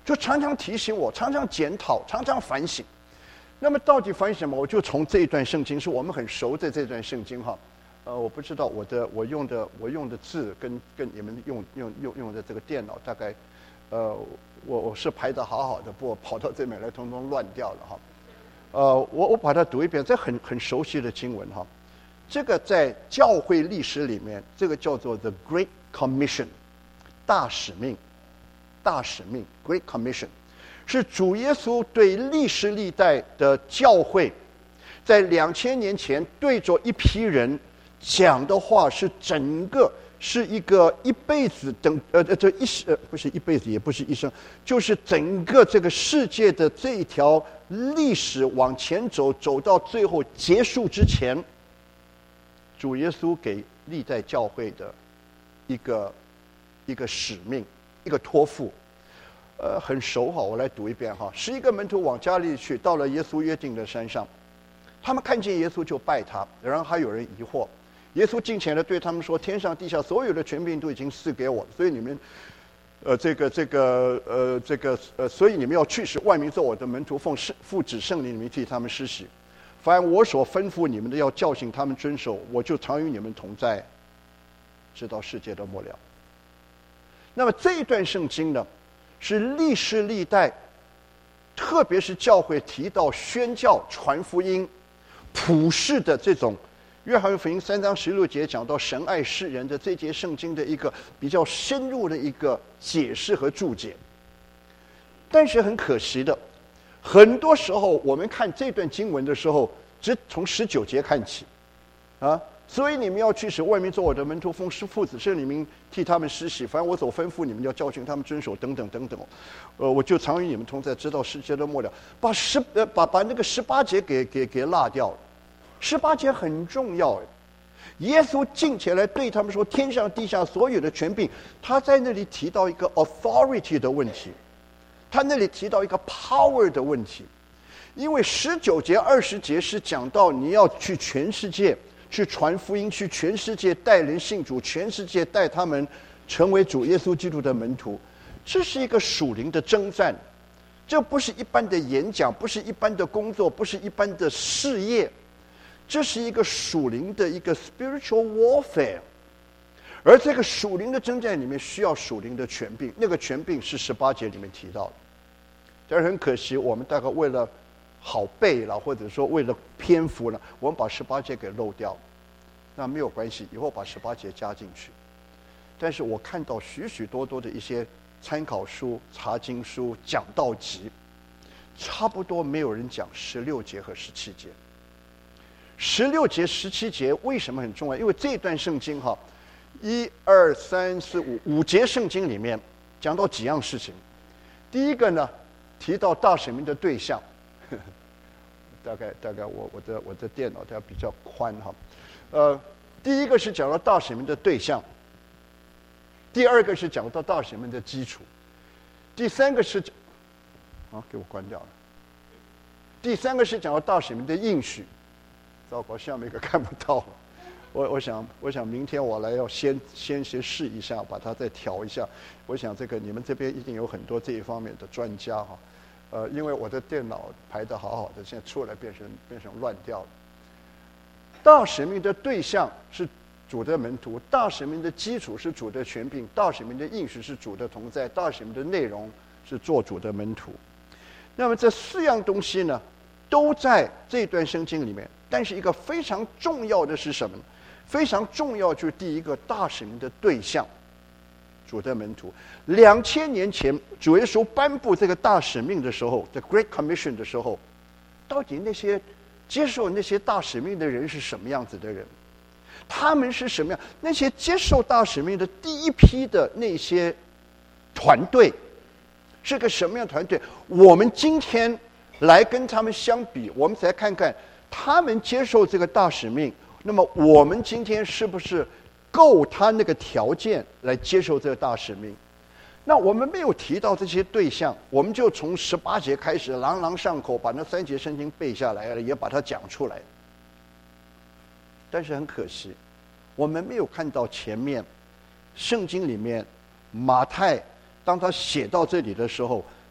就常常提醒我，常常检讨，常常反省。那么到底反省什么？我就从这一段圣经，是我们很熟的这段圣经哈。呃，我不知道我的我用的我用的字跟跟你们用用用用的这个电脑大概，呃，我我是排的好好的，不过跑到这边来，通通乱掉了哈。呃，我我把它读一遍，这很很熟悉的经文哈。这个在教会历史里面，这个叫做 The Great Commission， 大使命，大使命 Great Commission， 是主耶稣对历史历代的教会，在两千年前对着一批人讲的话，是整个是一个一辈子等呃这一呃不是一辈子，也不是一生，就是整个这个世界的这一条历史往前走，走到最后结束之前，主耶稣给历代教会的一个一个使命，一个托付。呃，很熟哈，我来读一遍哈。十一个门徒往加利利去，到了耶稣约定的山上，他们看见耶稣就拜他，然后还有人疑惑。耶稣近前来对他们说：“天上地下所有的权柄都已经赐给我，所以你们，呃，这个这个呃这个呃，所以你们要去使万民做我的门徒，奉父子圣灵里面替他们施洗。凡我所吩咐你们的，要教训他们遵守，我就常与你们同在，直到世界的末了。”那么这一段圣经呢，是历世历代，特别是教会提到宣教、传福音、普世的这种。约翰福音三章十六节讲到神爱世人的这节圣经的一个比较深入的一个解释和注解。但是很可惜的，很多时候我们看这段经文的时候，只从十九节看起，啊，所以你们要去使万民做我的门徒，奉父子圣灵替他们施洗，凡我所吩咐你们要教训他们遵守，等等等等。呃，我就常与你们同在，直到世界的末了。把十呃把把那个十八节给给给落掉了。十八节很重要，耶稣近前来对他们说：“天上地下所有的权柄。”他在那里提到一个 authority 的问题，他那里提到一个 power 的问题。因为十九节、二十节是讲到你要去全世界去传福音，去全世界带人信主，全世界带他们成为主耶稣基督的门徒。这是一个属灵的征战，这不是一般的演讲，不是一般的工作，不是一般的事业。这是一个属灵的一个 spiritual warfare， 而这个属灵的征战里面需要属灵的权柄，那个权柄是十八节里面提到的。但是很可惜，我们大概为了好背了，或者说为了篇幅了，我们把十八节给漏掉。那没有关系，以后把十八节加进去。但是我看到许许多多的一些参考书、查经书、讲道集，差不多没有人讲十六节和十七节。十六节、十七节为什么很重要？因为这段圣经哈，一二三四五五节圣经里面讲到几样事情。第一个呢，提到大使命的对象，呵呵大概大概我我的我的电脑它比较宽哈，呃，第一个是讲到大使命的对象，第二个是讲到大使命的基础，第三个是啊给我关掉了，第三个是讲到大使命的应许。糟糕，下面一个看不到了。我我想我想明天我来要先先先试一下，把它再调一下。我想这个你们这边一定有很多这一方面的专家哈，呃，因为我的电脑排得好好的，现在出来变成变成乱掉了。大使命的对象是主的门徒，大使命的基础是主的权柄，大使命的应许是主的同在，大使命的内容是做主的门徒。那么这四样东西呢，都在这段圣经里面。但是一个非常重要的是什么呢？非常重要就是第一个大使命的对象，主的门徒。两千年前主耶稣颁布这个大使命的时候， The Great Commission 的时候，到底那些接受那些大使命的人是什么样子的人？他们是什么样？那些接受大使命的第一批的那些团队是个什么样的团队？我们今天来跟他们相比，我们再看看他们接受这个大使命，那么我们今天是不是够他那个条件来接受这个大使命？那我们没有提到这些对象，我们就从十八节开始朗朗上口，把那三节圣经背下来了，也把它讲出来。但是很可惜，我们没有看到前面圣经里面马太当他写到这里的时候，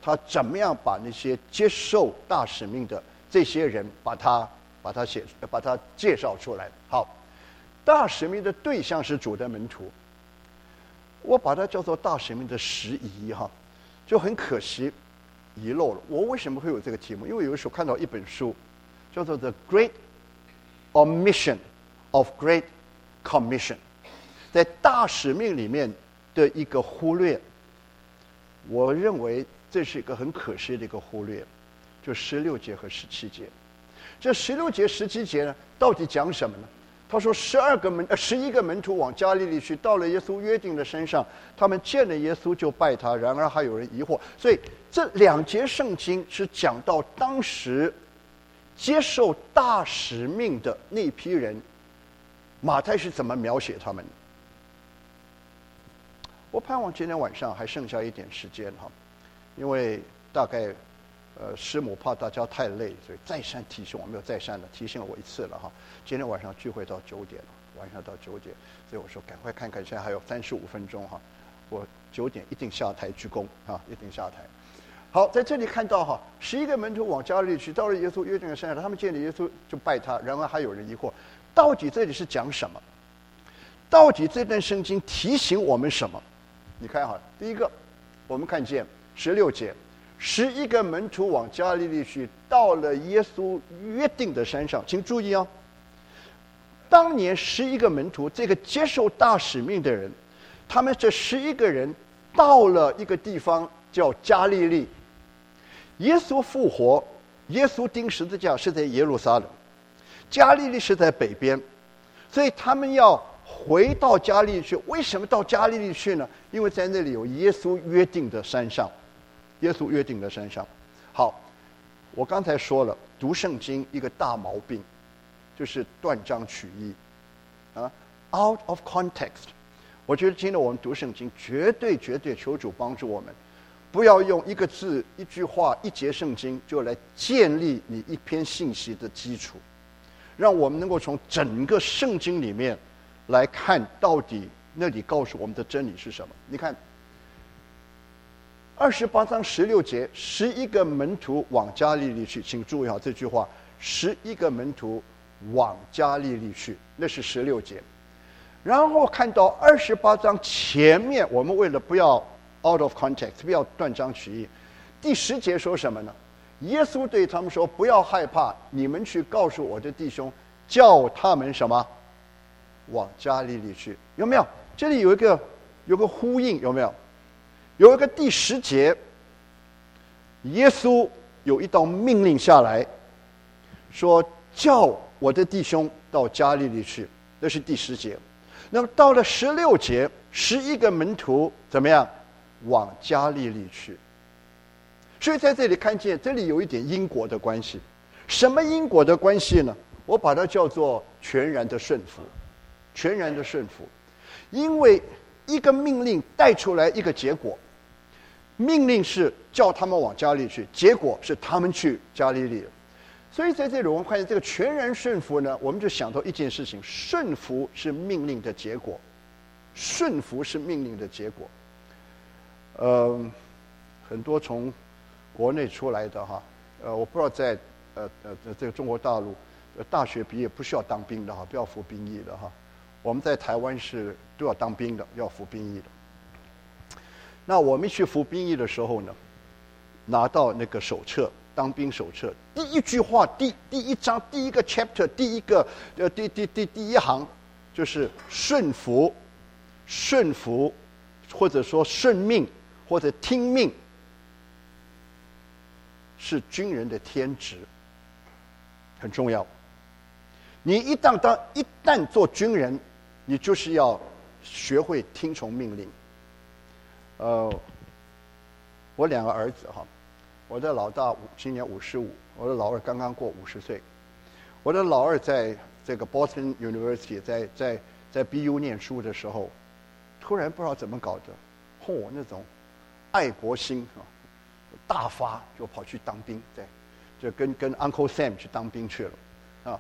他怎么样把那些接受大使命的这些人，把他把他写把他介绍出来。好，大使命的对象是主的门徒，我把它叫做大使命的拾遗哈，就很可惜遗漏了。我为什么会有这个题目？因为有的时候看到一本书，叫做《The Great Omission of Great Commission》，在大使命里面的一个忽略。我认为这是一个很可惜的一个忽略，就十六节和十七节。这十六节、十七节呢，到底讲什么呢？他说，十二个门呃，十一个门徒往加利利去，到了耶稣约定的山上，他们见了耶稣就拜他。然而还有人疑惑，所以这两节圣经是讲到当时接受大使命的那批人，马太是怎么描写他们的。我盼望今天晚上还剩下一点时间哈，因为大概呃师母怕大家太累，所以再三提醒我，没有再三的提醒了我一次了哈。今天晚上聚会到九点了，晚上到九点，所以我说赶快看看，现在还有三十五分钟哈，我九点一定下台鞠躬啊，一定下台。好，在这里看到哈，十一个门徒往加利利去，到了耶稣约定的山上，他们见了耶稣就拜他。然而还有人疑惑，到底这里是讲什么？到底这段圣经提醒我们什么？你看哈，第一个，我们看见十六节，十一个门徒往加利利去，到了耶稣约定的山上。请注意哦，当年十一个门徒，这个接受大使命的人，他们这十一个人到了一个地方叫加利利。耶稣复活，耶稣钉十字架是在耶路撒冷，加利利是在北边，所以他们要回到加利利去。为什么到加利利去呢？因为在那里有耶稣约定的山上，耶稣约定的山上。好，我刚才说了，读圣经一个大毛病就是断章取义啊 ，out of context。我觉得今天我们读圣经，绝对绝对求主帮助我们，不要用一个字、一句话、一节圣经就来建立你一篇信息的基础，让我们能够从整个圣经里面来看到底那里告诉我们的真理是什么。你看二十八章十六节，十一个门徒往加利利去，请注意好这句话，十一个门徒往加利利去，那是十六节。然后看到二十八章前面，我们为了不要 out of context， 不要断章取义，第十节说什么呢？耶稣对他们说，不要害怕，你们去告诉我的弟兄，叫他们什么？往加利利去。有没有？这里有一个有个呼应，有没有？有一个第十节，耶稣有一道命令下来，说叫我的弟兄到加利利去，那是第十节。那么到了十六节，十一个门徒怎么样？往加利利去。所以在这里看见，这里有一点因果的关系。什么因果的关系呢？我把它叫做全然的顺服。全然的顺服，因为一个命令带出来一个结果，命令是叫他们往加利去，结果是他们去加利利了。所以在这里我们看见这个全然顺服呢，我们就想到一件事情：顺服是命令的结果，顺服是命令的结果。呃，很多从国内出来的哈，呃，我不知道在呃呃这个中国大陆，呃，大学毕业不需要当兵的哈，不要服兵役的哈。我们在台湾是都要当兵的，要服兵役的。那我们去服兵役的时候呢，拿到那个手册，当兵手册，第一句话，第第一章，第一个 chapter， 第一个呃第第第第一行，就是顺服，顺服，或者说顺命，或者听命，是军人的天职，很重要。你一旦当一旦做军人，你就是要学会听从命令。呃，我两个儿子哈，我的老大今年五十五，我的老二刚刚过五十岁。我的老二在这个 Boston University， 在在在 B U 念书的时候，突然不知道怎么搞的，嚯、哦，那种爱国心啊大发，就跑去当兵，对，就跟跟 Uncle Sam 去当兵去了，啊。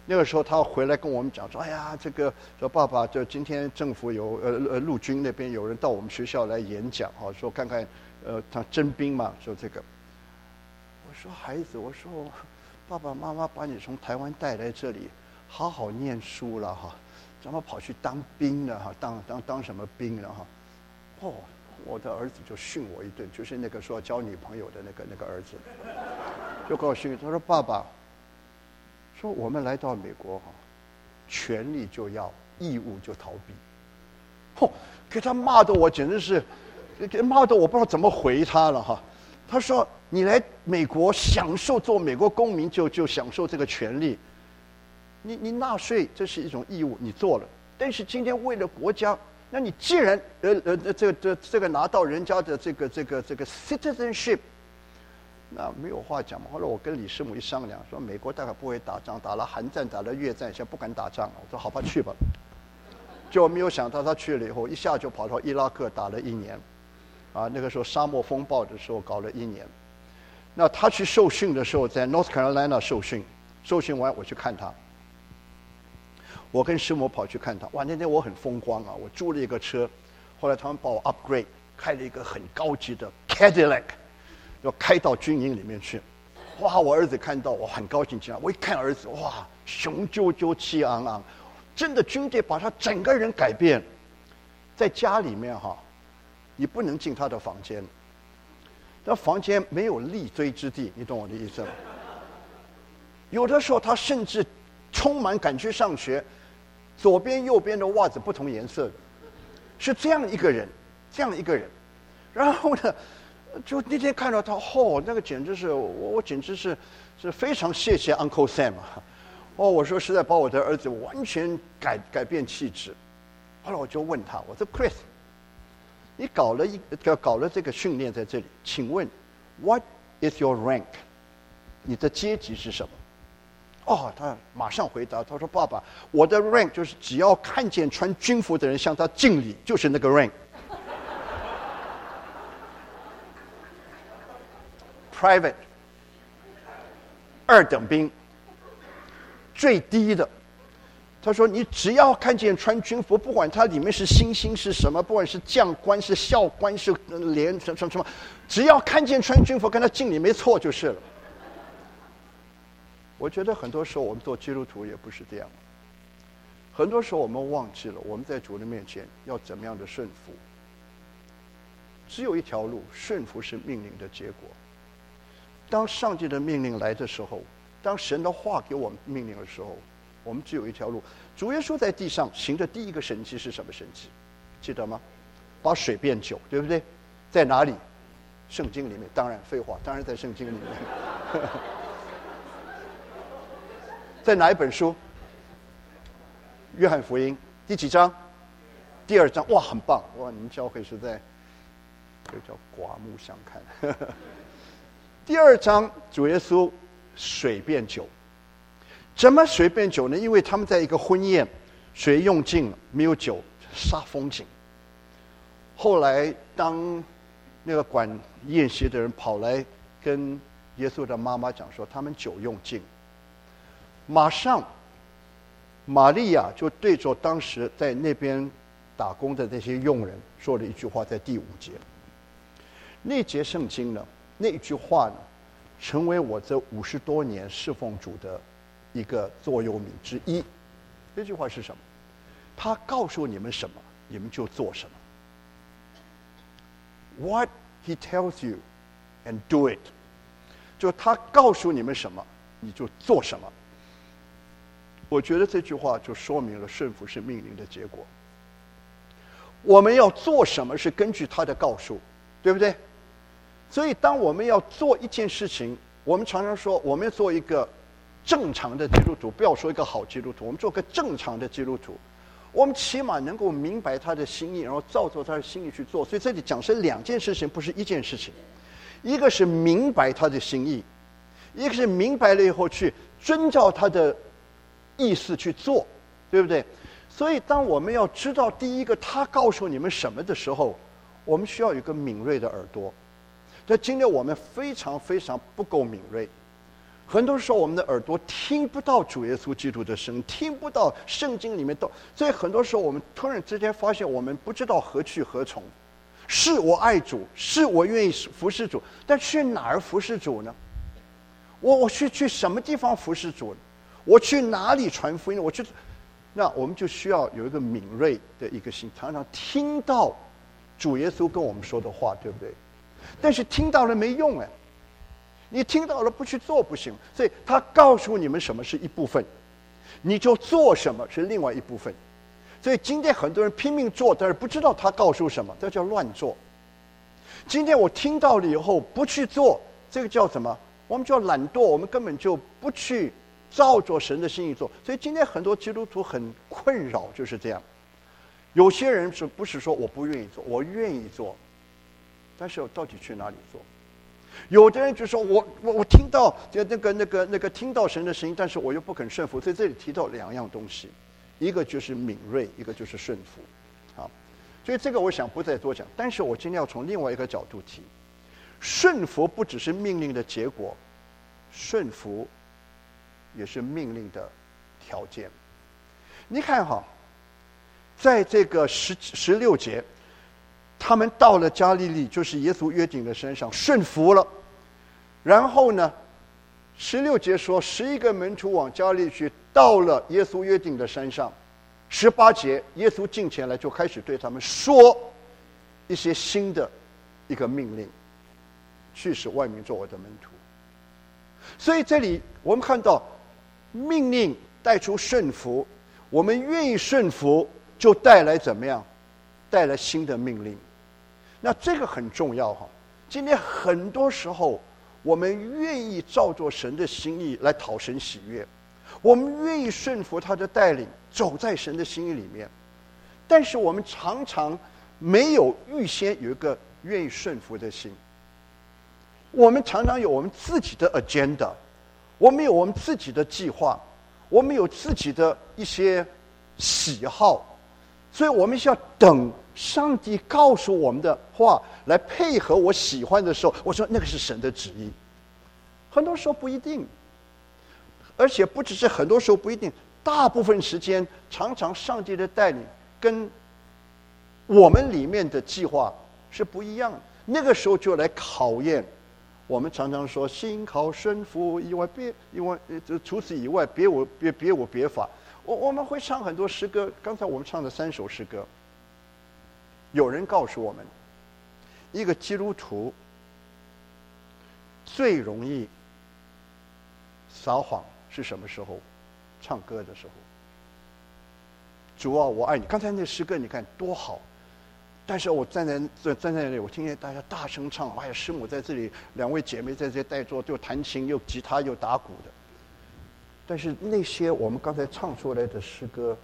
那个时候他回来跟我们讲说：“哎呀，这个说爸爸，就今天政府有呃呃陆军那边有人到我们学校来演讲，哈，说看看呃他征兵嘛，说这个。”我说：“孩子，我说爸爸妈妈把你从台湾带来这里，好好念书了哈，怎么跑去当兵了哈？当当当什么兵了哈？”哦，我的儿子就训我一顿，就是那个说交女朋友的那个那个儿子，就跟我训，他说：“爸爸。”说我们来到美国哈，权利就要，义务就逃避。嚯、哦，给他骂的我简直是，给骂的我不知道怎么回他了哈。他说：“你来美国享受做美国公民就就享受这个权利，你你纳税这是一种义务，你做了。但是今天为了国家，那你既然呃呃这个这这个拿到人家的这个这个这个 citizenship。”那没有话讲嘛。后来我跟李师母一商量，说美国大概不会打仗，打了韩战，打了越战，现在不敢打仗了。我说好吧，去吧。结果没有想到他去了以后，一下就跑到伊拉克打了一年，啊，那个时候沙漠风暴的时候搞了一年。那他去受训的时候，在 North Carolina 受训，受训完我去看他，我跟师母跑去看他。哇，那天我很风光啊，我租了一个车，后来他们把我 upgrade， 开了一个很高级的 Cadillac。要开到军营里面去，哇！我儿子看到我很高兴进来，我一看儿子，哇，雄赳赳气昂昂，真的军队把他整个人改变。在家里面哈，你不能进他的房间，那房间没有立锥之地，你懂我的意思吗？有的时候他甚至充满赶去上学，左边右边的袜子不同颜色的，是这样一个人，这样一个人，然后呢？就那天看到他，哦，那个简直是我，我简直是是非常谢谢 Uncle Sam 啊！哦，我说实在把我的儿子完全改改变气质。后来我就问他，我说 Chris， 你搞了一搞了这个训练在这里，请问 What is your rank？ 你的阶级是什么？哦，他马上回答，他说：“爸爸，我的 rank 就是只要看见穿军服的人向他敬礼，就是那个 rank。”Private， 二等兵，最低的。他说：“你只要看见穿军服，不管他里面是星星是什么，不管是将官是校官是连什么什么，只要看见穿军服，跟他敬礼没错就是了。”我觉得很多时候我们做基督徒也不是这样，很多时候我们忘记了我们在主的面前要怎么样的顺服。只有一条路，顺服是命令的结果。当上帝的命令来的时候，当神的话给我们命令的时候，我们只有一条路。主耶稣在地上行的第一个神迹是什么神迹？记得吗？把水变酒，对不对？在哪里？圣经里面。当然，废话，当然在圣经里面。在哪一本书？约翰福音第几章？第二章。哇，很棒！哇，你们教会实在这叫刮目相看。第二章，主耶稣水变酒。怎么水变酒呢？因为他们在一个婚宴，水用尽了，没有酒，煞风景。后来，当那个管宴席的人跑来跟耶稣的妈妈讲说，他们酒用尽，马上，玛利亚就对着当时在那边打工的那些佣人说了一句话，在第五节。那节圣经呢？那一句话呢，成为我这五十多年侍奉主的一个座右铭之一。这句话是什么？他告诉你们什么，你们就做什么。What he tells you, and do it。就他告诉你们什么，你就做什么。我觉得这句话就说明了顺服是命令的结果。我们要做什么是根据他的告诉，对不对？所以，当我们要做一件事情，我们常常说，我们要做一个正常的基督徒，不要说一个好基督徒，我们做个正常的基督徒，我们起码能够明白他的心意，然后照着他的心意去做。所以这里讲是两件事情，不是一件事情。一个是明白他的心意，一个是明白了以后去遵照他的意思去做，对不对？所以，当我们要知道第一个他告诉你们什么的时候，我们需要有一个敏锐的耳朵。但今天我们非常非常不够敏锐， 很多时候我们的耳朵听不到主耶稣基督的声音，听不到圣经里面的，所以很多时候我们突然之间发现我们不知道何去何从。是我爱主，是我愿意服侍主，但去哪儿服侍主呢？我我去去什么地方服侍主呢？我去哪里传福音？我去，那我们就需要有一个敏锐的一个心，常常听到主耶稣跟我们说的话，对不对？但是听到了没用哎，你听到了不去做不行。所以他告诉你们什么是一部分，你就做什么是另外一部分。所以今天很多人拼命做，但是不知道他告诉什么，这叫乱做。今天我听到了以后不去做，这个叫什么？我们叫懒惰，我们根本就不去照着神的心意做。所以今天很多基督徒很困扰，就是这样。有些人是不是说我不愿意做，我愿意做，但是我到底去哪里做？有的人就说我我我听到那个那个那个听到神的声音，但是我又不肯顺服。所以这里提到两样东西，一个就是敏锐，一个就是顺服。好，所以这个我想不再多讲。但是我今天要从另外一个角度提，顺服不只是命令的结果，顺服也是命令的条件。你看哈，在这个十十六节，他们到了加利利，就是耶稣约定的山上，顺服了。然后呢，十六节说，十一个门徒往加利利去，到了耶稣约定的山上。十八节，耶稣近前来，就开始对他们说一些新的一个命令，去使万民做我的门徒。所以这里我们看到，命令带出顺服，我们愿意顺服，就带来怎么样？带来新的命令。那这个很重要哈。今天很多时候，我们愿意照着神的心意来讨神喜悦，我们愿意顺服他的带领，走在神的心意里面。但是我们常常没有预先有一个愿意顺服的心。我们常常有我们自己的 agenda， 我们有我们自己的计划，我们有自己的一些喜好，所以我们需要等上帝告诉我们的话来配合我喜欢的时候，我说那个是神的旨意。很多时候不一定，而且不只是很多时候不一定，大部分时间常常上帝的带领跟我们里面的计划是不一样的。那个时候就来考验我们。常常说心靠顺服以外别因为除此以外别无别别无别法。我我们会唱很多诗歌，刚才我们唱了三首诗歌。有人告诉我们，一个基督徒最容易撒谎是什么时候？唱歌的时候。主啊，我爱你。刚才那诗歌你看多好，但是我站在站在那里，我听见大家大声唱，哎呀，师母在这里，两位姐妹在这带座，又弹琴又吉他又打鼓的。但是那些我们刚才唱出来的诗歌，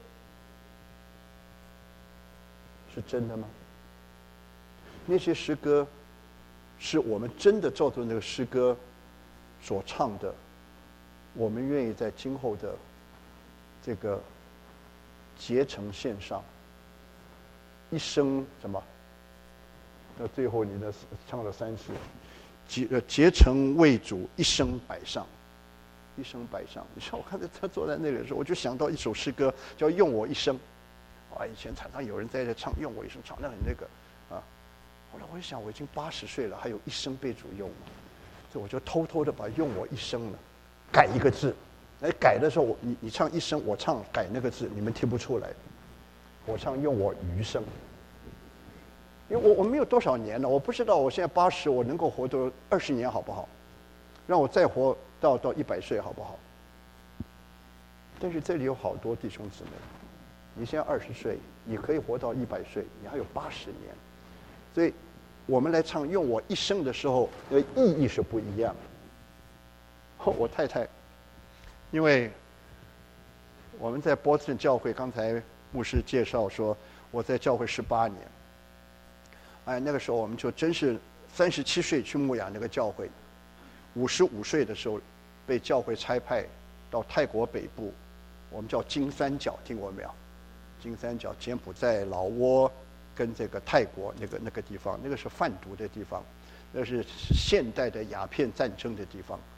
是真的吗？那些诗歌是我们真的照着那个诗歌所唱的，我们愿意在今后的这个竭诚献上，一生什么？那最后你的唱了三次，竭呃竭诚为主，一生摆上。一生摆上。你像我看到他坐在那里的时候，我就想到一首诗歌叫《用我一生》。啊，以前常常有人在这唱《用我一生》，唱那很那个啊。后来我一想，我已经八十岁了，还有一生被主用，所以我就偷偷的把《用我一生》呢改一个字。哎，改的时候我你你唱一生，我唱改那个字，你们听不出来。我唱用我余生，因为我我没有多少年了，我不知道我现在八十，我能够活多二十年好不好？让我再活到到一百岁好不好？但是这里有好多弟兄姊妹，你现在二十岁，你可以活到一百岁，你还有八十年，所以我们来唱用我一生的时候，那个意义是不一样的。我太太，因为我们在波士顿教会，刚才牧师介绍说我在教会十八年，哎，那个时候我们就真是三十七岁去牧养那个教会。五十五岁的时候，被教会差派到泰国北部，我们叫金三角，听过没有？金三角，柬埔寨、老挝跟这个泰国那个那个地方，那个是贩毒的地方，那是现代的鸦片战争的地方。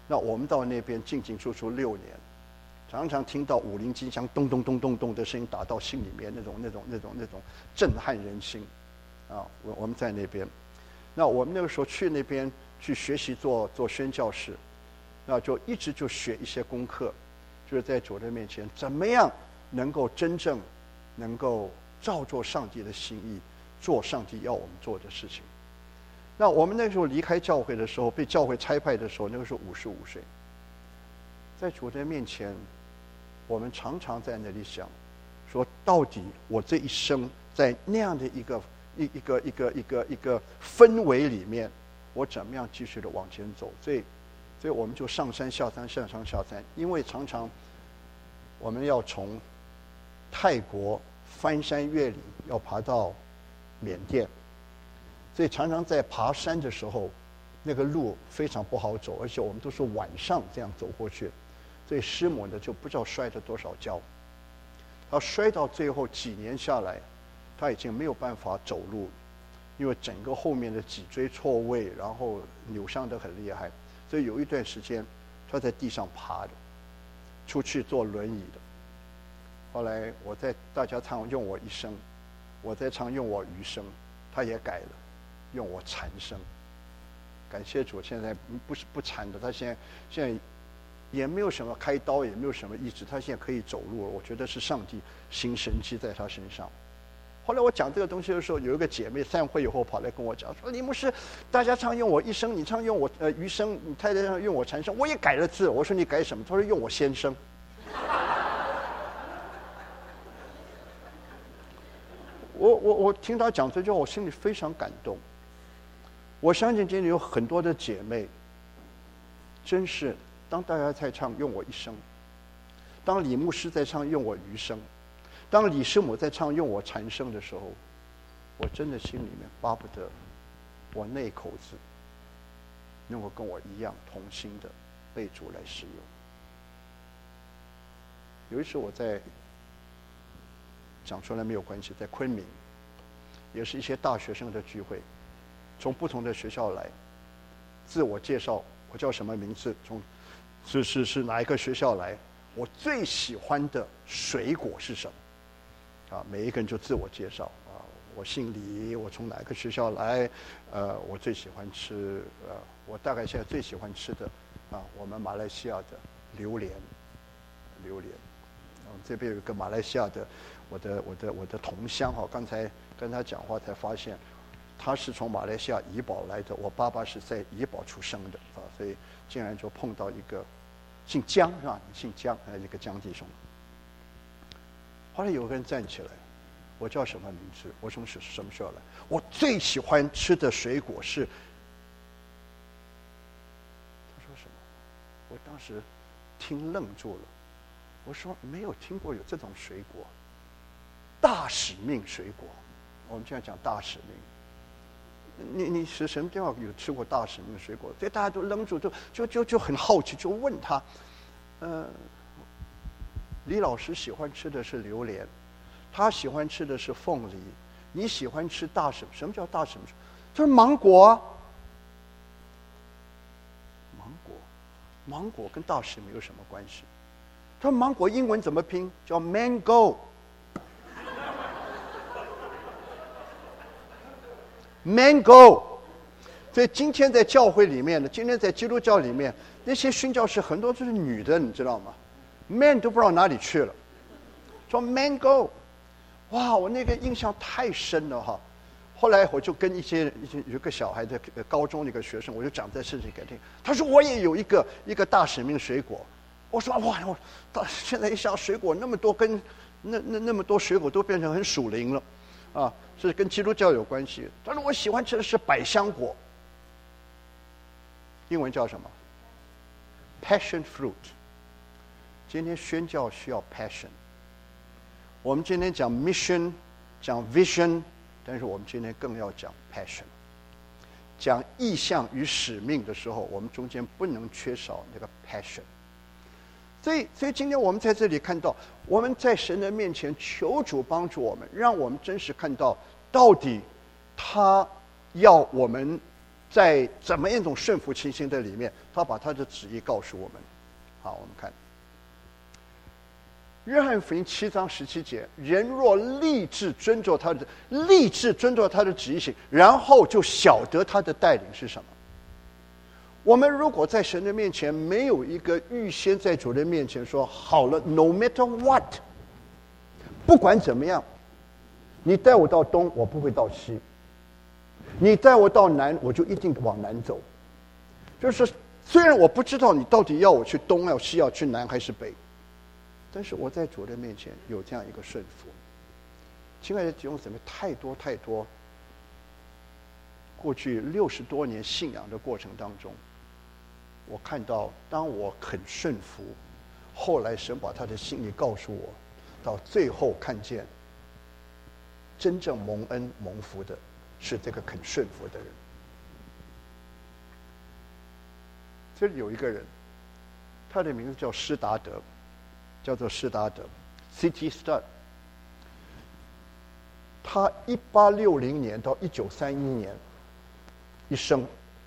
那我们到那边进进出出六年，常常听到五菱机枪咚咚咚咚咚的声音打到心里面，那种那种那种那种震撼人心，啊，我我们在那边，那我们那个时候去那边去学习做做宣教士，那就一直就学一些功课，就是在主的面前怎么样能够真正能够照做上帝的心意，做上帝要我们做的事情。那我们那时候离开教会的时候，被教会差派的时候，那个时候五十五岁，在主的面前，我们常常在那里想，说到底我这一生在那样的一个一一个一个一个一个氛围里面，我怎么样继续的往前走？所以，所以我们就上山下山，上山下山，因为常常我们要从泰国翻山越岭，要爬到缅甸。所以常常在爬山的时候，那个路非常不好走，而且我们都是晚上这样走过去，所以师母呢就不知道摔了多少跤。他摔到最后几年下来，他已经没有办法走路，因为整个后面的脊椎错位，然后扭伤得很厉害，所以有一段时间他在地上爬的，出去坐轮椅的。后来我在大家常用我一生，我在常用我余生，他也改了。用我缠生，感谢主，现在不是不缠的，他现在现在也没有什么开刀，也没有什么医治，他现在可以走路了。我觉得是上帝行神迹在他身上。后来我讲这个东西的时候，有一个姐妹散会以后跑来跟我讲说：“李牧师，大家常用我一生，你常用我呃余生，你太太常用我缠生，我也改了字。”我说：“你改什么？”他说：“用我先生。”我我我听他讲这句话，我心里非常感动。我相信今天有很多的姐妹，真是当大家在唱用我一生，当李牧师在唱用我余生，当李师母在唱用我缠生的时候，我真的心里面巴不得我那口子能够跟我一样同心的被主来使用。有一次我在讲出来没有关系，在昆明也是一些大学生的聚会，从不同的学校来，自我介绍，我叫什么名字，从是是是哪一个学校来，我最喜欢的水果是什么，啊，每一个人就自我介绍啊，我姓李，我从哪个学校来，呃，我最喜欢吃，呃，我大概现在最喜欢吃的啊，我们马来西亚的榴莲，榴莲，嗯，这边有一个马来西亚的，我的我的我的同乡哈，刚才跟他讲话才发现。他是从马来西亚怡保来的，我爸爸是在怡保出生的啊，所以竟然就碰到一个姓江是吧？姓江，还有一个江弟兄。后来有个人站起来，我叫什么名字？我从是什么时候来？我最喜欢吃的水果是。他说什么？我当时听愣住了。我说没有听过有这种水果，大使命水果。我们现在讲大使命。你你是什么地方有吃过大使命水果？所以大家都愣住，就就就就很好奇，就问他，呃，李老师喜欢吃的是榴莲，他喜欢吃的是凤梨，你喜欢吃大什么？什么叫大什么？他说芒果啊，芒果，芒果跟大使命有什么关系？他说芒果英文怎么拼？叫 mango。Mango， 所以今天在教会里面呢，今天在基督教里面，那些宣教士很多都是女的，你知道吗 ？man 都不知道哪里去了，说 mango， 哇，我那个印象太深了哈。后来我就跟一些有个小孩的高中的一个学生，我就讲这事情给他听。他说我也有一个一个大使命水果。我说哇，我到现在一想水果那么多，跟那那那么多水果都变成很属灵了，啊。是跟基督教有关系，但是我喜欢吃的是百香果，英文叫什么 ？Passion fruit。今天宣教需要 passion。我们今天讲 mission， 讲 vision， 但是我们今天更要讲 passion。讲意向与使命的时候，我们中间不能缺少那个 passion。所以，所以今天我们在这里看到，我们在神的面前求主帮助我们，让我们真实看到，到底他要我们在怎么样一种顺服情形的里面，他把他的旨意告诉我们。好，我们看约翰福音七章十七节，人若立志遵照他的立志遵照他的旨意行，然后就晓得他的带领是什么。我们如果在神的面前没有一个预先在主的面前说好了 ，no matter what， 不管怎么样，你带我到东，我不会到西；你带我到南，我就一定往南走。就是虽然我不知道你到底要我去东、要西、要去南还是北，但是我在主的面前有这样一个顺服。亲爱的弟兄姊妹，太多太多，过去六十多年信仰的过程当中，我看到，当我肯顺服，后来神把他的心意告诉我，到最后看见，真正蒙恩蒙福的是这个肯顺服的人。这里有一个人，他的名字叫施达德，叫做施达德 C T Studd。他一八六零年到一九三一年一生，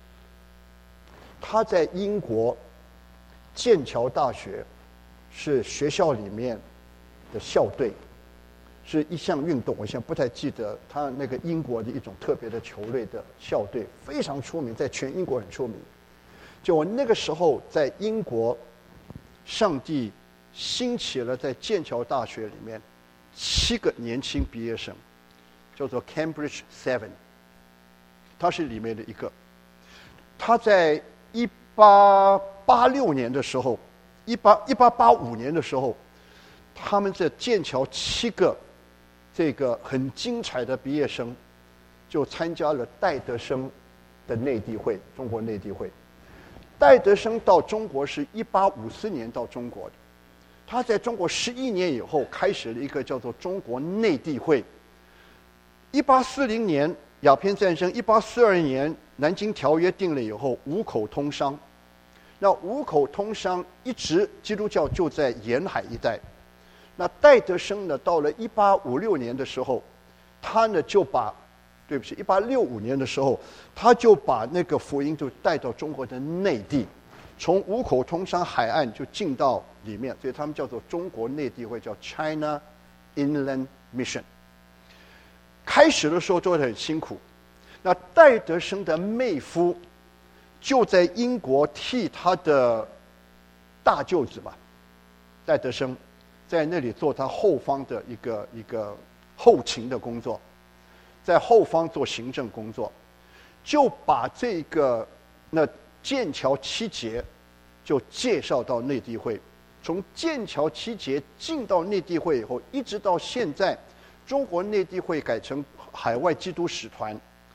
他在英国剑桥大学是学校里面的校队，是一项运动，我现在不太记得他那个英国的一种特别的球类的校队，非常出名，在全英国很出名。就我那个时候在英国，上帝兴起了在剑桥大学里面七个年轻毕业生，叫做 Cambridge Seven， 他是里面的一个。他在一八八六年的时候，一八一八八五年的时候，他们这剑桥七个这个很精彩的毕业生，就参加了戴德生的内地会，中国内地会。戴德生到中国是一八五四年到中国的，他在中国十一年以后开始了一个叫做中国内地会。一八四零年鸦片战争，一八四二年南京条约定了以后，五口通商。那五口通商一直基督教就在沿海一带。那戴德生呢，到了一八五六年的时候，他呢就把，对不起，一八六五年的时候，他就把那个福音就带到中国的内地，从五口通商海岸就进到里面，所以他们叫做中国内地会，叫 China Inland Mission。开始的时候做得很辛苦，那戴德生的妹夫就在英国替他的大舅子吧，戴德生在那里做他后方的一个一个后勤的工作，在后方做行政工作，就把这个那剑桥七节就介绍到内地会。从剑桥七节进到内地会以后，一直到现在，中国内地会改成海外基督使团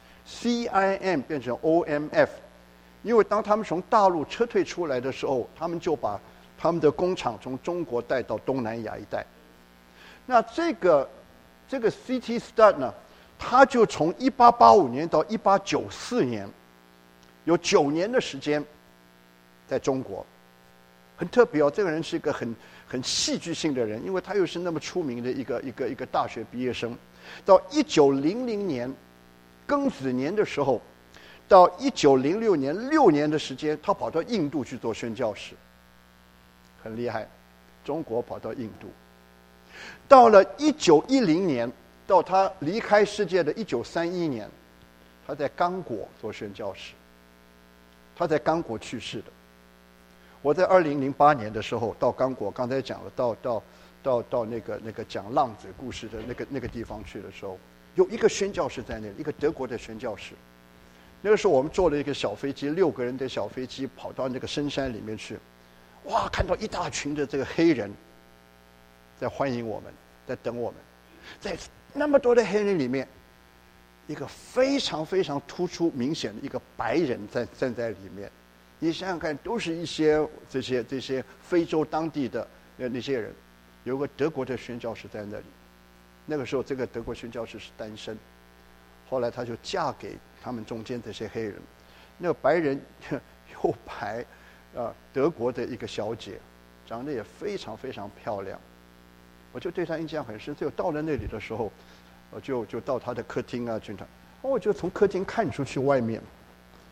C I M 变成 O M F。 因为当他们从大陆撤退出来的时候，他们就把他们的工厂从中国带到东南亚一带。那这个这个 C T Studd 呢，他就从一八八五年到一八九四年，有九年的时间在中国。很特别哦，这个人是一个很很戏剧性的人，因为他又是那么出名的一个一个一个大学毕业生。到一九零零年庚子年的时候，到一九零六年六年的时间，他跑到印度去做宣教士，很厉害。中国跑到印度，到了一九一零年，到他离开世界的一九三一年，他在刚果做宣教士，他在刚果去世的。我在二零零八年的时候到刚果，刚才讲了，到到到到那个那个讲浪子故事的那个那个地方去的时候，有一个宣教士在那里，一个德国的宣教士。那个时候我们坐了一个小飞机，六个人的小飞机跑到那个深山里面去，哇，看到一大群的这个黑人在欢迎我们，在等我们。在那么多的黑人里面，一个非常非常突出明显的一个白人在站在里面。你想想看，都是一些这些这些非洲当地的那那些人，有个德国的宣教士在那里。那个时候，这个德国宣教士是单身，后来他就嫁给他们中间这些黑人。那个白人又白，啊，德国的一个小姐，长得也非常非常漂亮。我就对她印象很深。所以到了那里的时候，我就就到她的客厅啊，去她，我就从客厅看出去外面。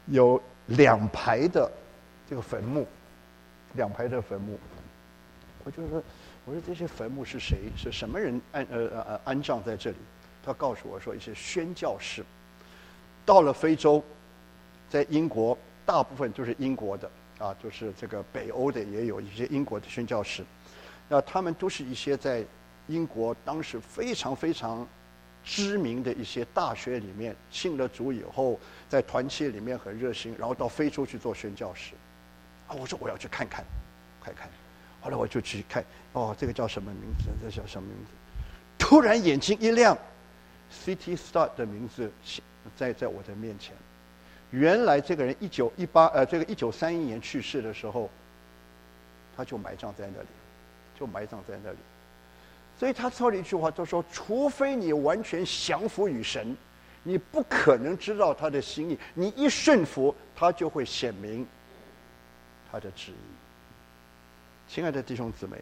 有两排的这个坟墓，两排的坟墓。我就说，我说这些坟墓是谁？是什么人安呃呃安葬在这里？他告诉我说，一些宣教士。到了非洲，在英国，大部分都是英国的啊，就是这个北欧的也有一些英国的宣教士。那他们都是一些在英国当时非常非常知名的一些大学里面信了主以后，在团契里面很热心，然后到非洲去做宣教士。啊，我说我要去看看，快看。后来我就去看，哦，这个叫什么名字？这叫什么名字？突然眼睛一亮 ，C T Studd 的名字在在我的面前。原来这个人一九一八呃，这个一九三一年去世的时候，他就埋葬在那里，就埋葬在那里。所以他说了一句话，他说：“除非你完全降服于神，你不可能知道他的心意。你一顺服，他就会显明他的旨意。”亲爱的弟兄姊妹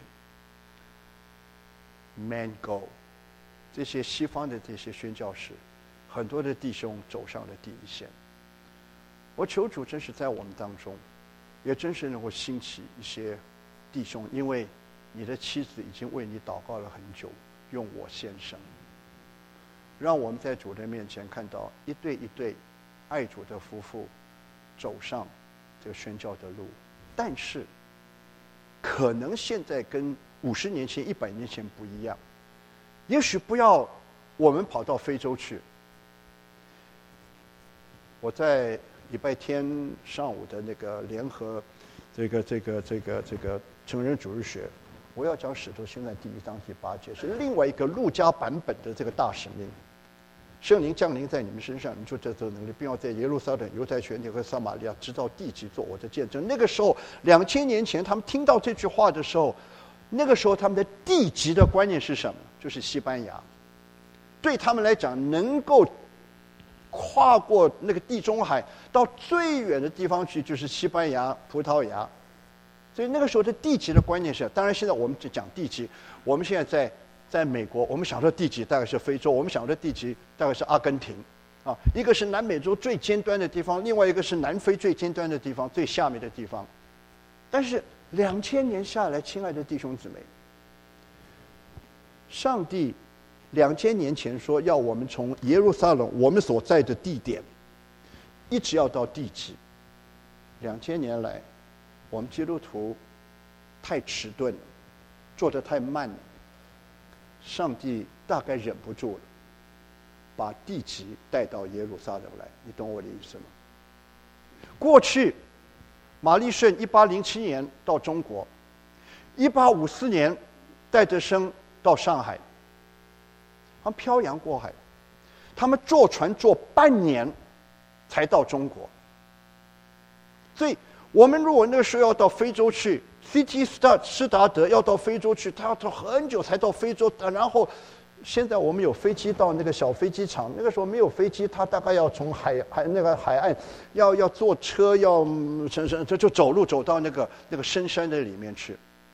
，Man Go， 这些西方的这些宣教士，很多的弟兄走上了第一线。我求主真是在我们当中，也真是能够兴起一些弟兄，因为你的妻子已经为你祷告了很久，用我先生。让我们在主的面前看到一对一对爱主的夫妇走上这个宣教的路，但是可能现在跟五十年前、一百年前不一样。也许不要我们跑到非洲去。我在礼拜天上午的那个联合这个这个这个这个成人主日学，我要讲《使徒行传》第一章第八节，是另外一个路加版本的这个大使命。圣灵降临在你们身上，你就这种能力，并要在耶路撒冷、犹太全体和撒玛利亚，直到地极，做我的见证。那个时候，两千年前，他们听到这句话的时候，那个时候他们的地极的观念是什么？就是西班牙。对他们来讲，能够跨过那个地中海到最远的地方去，就是西班牙、葡萄牙。所以那个时候的地极的观念是，当然现在我们就讲地极，我们现在在在美国，我们想说地极大概是非洲，我们想说地极大概是阿根廷，啊，一个是南美洲最尖端的地方，另外一个是南非最尖端的地方，最下面的地方。但是两千年下来，亲爱的弟兄姊妹，上帝两千年前说要我们从耶路撒冷我们所在的地点，一直要到地极。两千年来，我们基督徒太迟钝了，做得太慢了。上帝大概忍不住了，把地极带到耶路撒冷来，你懂我的意思吗？过去，玛丽顺一八零七年到中国，一八五四年带着生到上海，他们漂洋过海，他们坐船坐半年才到中国。所以，我们如果那个时候要到非洲去 ，C T Studd 施达德要到非洲去，他要走很久才到非洲。然后，现在我们有飞机到那个小飞机场，那个时候没有飞机，他大概要从海海那个海岸，要要坐车，要深深这就走路走到那个那个深山的里面去。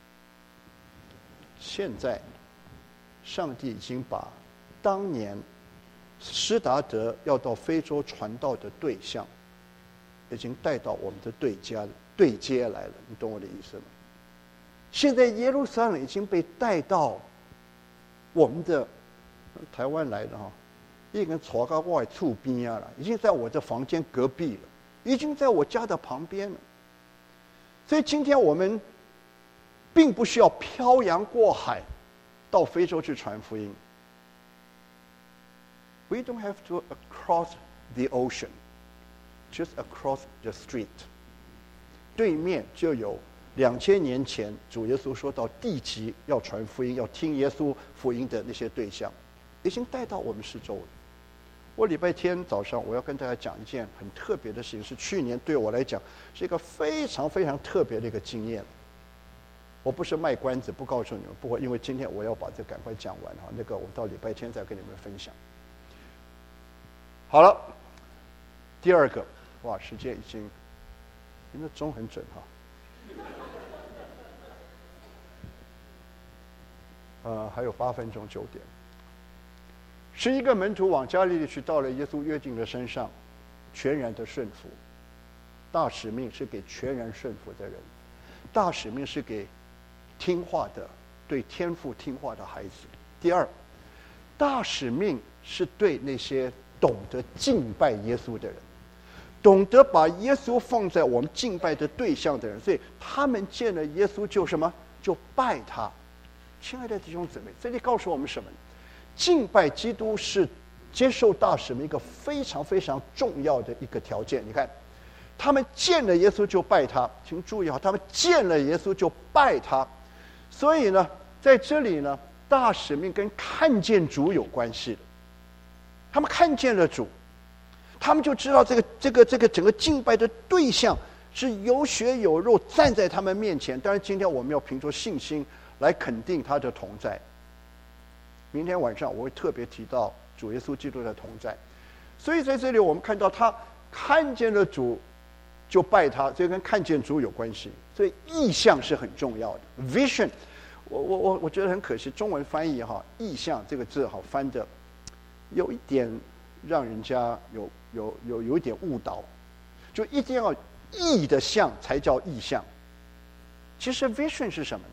现在，上帝已经把当年施达德要到非洲传道的对象，已经带到我们的对家对接来了，你懂我的意思吗？现在耶路撒冷已经被带到我们的台湾来的哈，一根坐到外厝边啊了，已经在我的房间隔壁了，已经在我家的旁边了。所以今天我们并不需要漂洋过海到非洲去传福音。We don't have to cross the ocean, just across the street. 对面就有两千年前主耶稣说到地极要传福音，要听耶稣福音的那些对象，已经带到我们四周了。我礼拜天早上我要跟大家讲一件很特别的事情，是去年对我来讲是一个非常非常特别的一个经验。我不是卖关子，不告诉你们，不过因为今天我要把这赶快讲完哈，那个我到礼拜天再跟你们分享。好了，第二个，哇，时间已经，你们钟很准哈。呃，还有八分钟，九点。十一个门徒往加利利去，到了耶稣约定的身上，全然的顺服。 大使命是给全然顺服的人，大使命是给听话的、对天父听话的孩子。第二，大使命是对那些懂得敬拜耶稣的人，懂得把耶稣放在我们敬拜的对象的人，所以他们见了耶稣就什么？就拜他。亲爱的弟兄姊妹，这里告诉我们什么？敬拜基督是接受大使命一个非常非常重要的一个条件。你看，他们见了耶稣就拜他，请注意哈，他们见了耶稣就拜他。所以呢，在这里呢，大使命跟看见主有关系的。他们看见了主，他们就知道这个这个这个整个敬拜的对象是有血有肉站在他们面前。当然，今天我们要凭着信心来肯定他的同在。明天晚上我会特别提到主耶稣基督的同在。所以在这里我们看到他看见了主就拜他，这跟看见主有关系。所以意象是很重要的 ，vision。我我我我觉得很可惜，中文翻译哈“意象”这个字好翻的有一点让人家有有有有一点误导，就一定要意的象才叫意象。其实 vision 是什么呢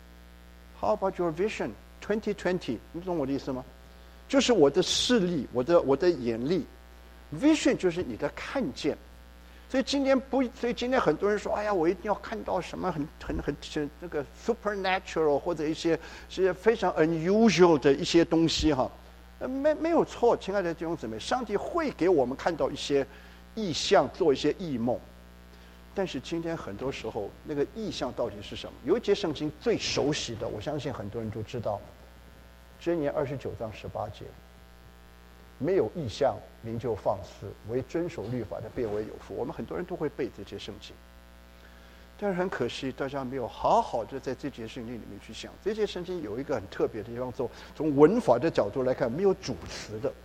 ？How about your vision twenty twenty？ 你懂我的意思吗？就是我的视力，我的我的眼力 ，vision 就是你的看见。所以今天不，所以今天很多人说，哎呀，我一定要看到什么很很很很那个 supernatural 或者一些是非常 unusual 的一些东西哈，没没有错，亲爱的弟兄姊妹，上帝会给我们看到一些异象，做一些异梦。但是今天很多时候，那个异象到底是什么？有一节圣经最熟悉的，我相信很多人都知道，箴言二十九章十八节。没有异象，民就放肆；唯遵守律法的，变为有福。我们很多人都会背这些圣经，但是很可惜，大家没有好好的在这节圣经里面去想。这节圣经有一个很特别的地方，从从文法的角度来看，没有主词的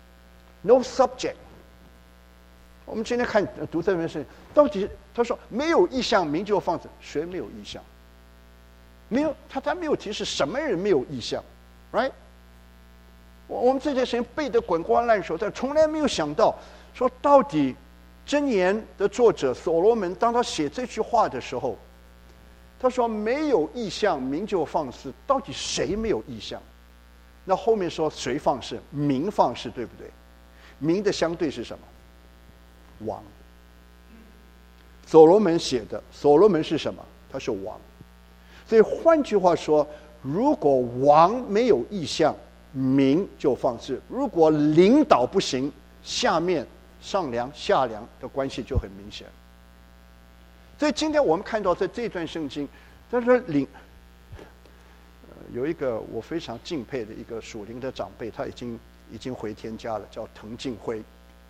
，no subject。我们今天看读这篇圣经，到底他说没有异象，民就放肆。谁没有异象？没有，他他没有提示什么人没有异象 ，right？我们这些神背得滚瓜烂熟，但从来没有想到，说到底，箴言的作者所罗门，当他写这句话的时候，他说没有异象，民就放肆。到底谁没有异象？那后面说谁放肆？民放肆，对不对？民的相对是什么？王。所罗门写的，所罗门是什么？他是王。所以换句话说，如果王没有异象，民就放肆；如果领导不行，下面上梁下梁的关系就很明显。所以今天我们看到在这段圣经，他说领、呃、有一个我非常敬佩的一个属灵的长辈，他已经已经回天家了，叫滕敬辉。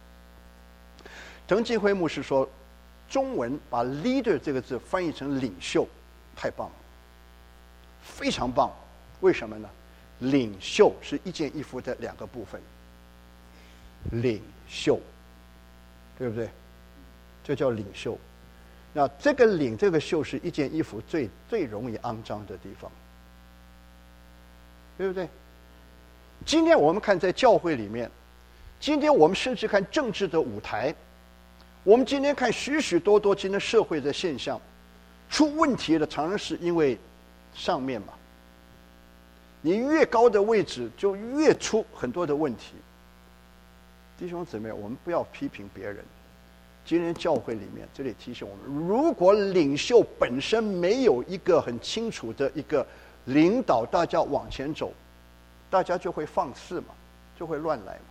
滕敬辉牧师说，中文把 leader 这个字翻译成领袖，太棒了，非常棒。为什么呢？领袖是一件衣服的两个部分，领袖，对不对？这叫领袖。那这个领这个袖是一件衣服最最容易肮脏的地方，对不对？今天我们看在教会里面，今天我们甚至看政治的舞台，我们今天看许许多多今天社会的现象，出问题的常常是因为上面嘛。你越高的位置，就越出很多的问题。弟兄姊妹，我们不要批评别人。今天教会里面，这里提醒我们：如果领袖本身没有一个很清楚的一个领导大家往前走，大家就会放肆嘛，就会乱来嘛。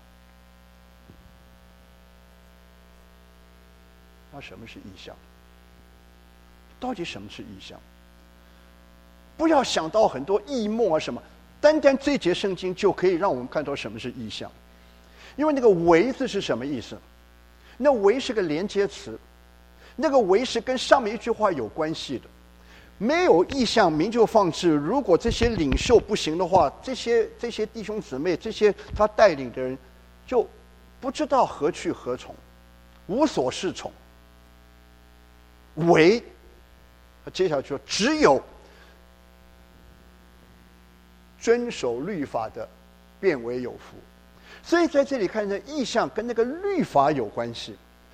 那什么是异象？到底什么是异象？不要想到很多异梦啊什么。单单这节圣经就可以让我们看到什么是异象，因为那个为字是什么意思？那为是个连接词，那个为是跟上面一句话有关系的。没有异象，民就放肆。如果这些领袖不行的话，这些这些弟兄姊妹，这些他带领的人，就不知道何去何从，无所适从。为，接下来说只有。遵守律法的，变为有福。所以在这里看见异象跟那个律法有关系。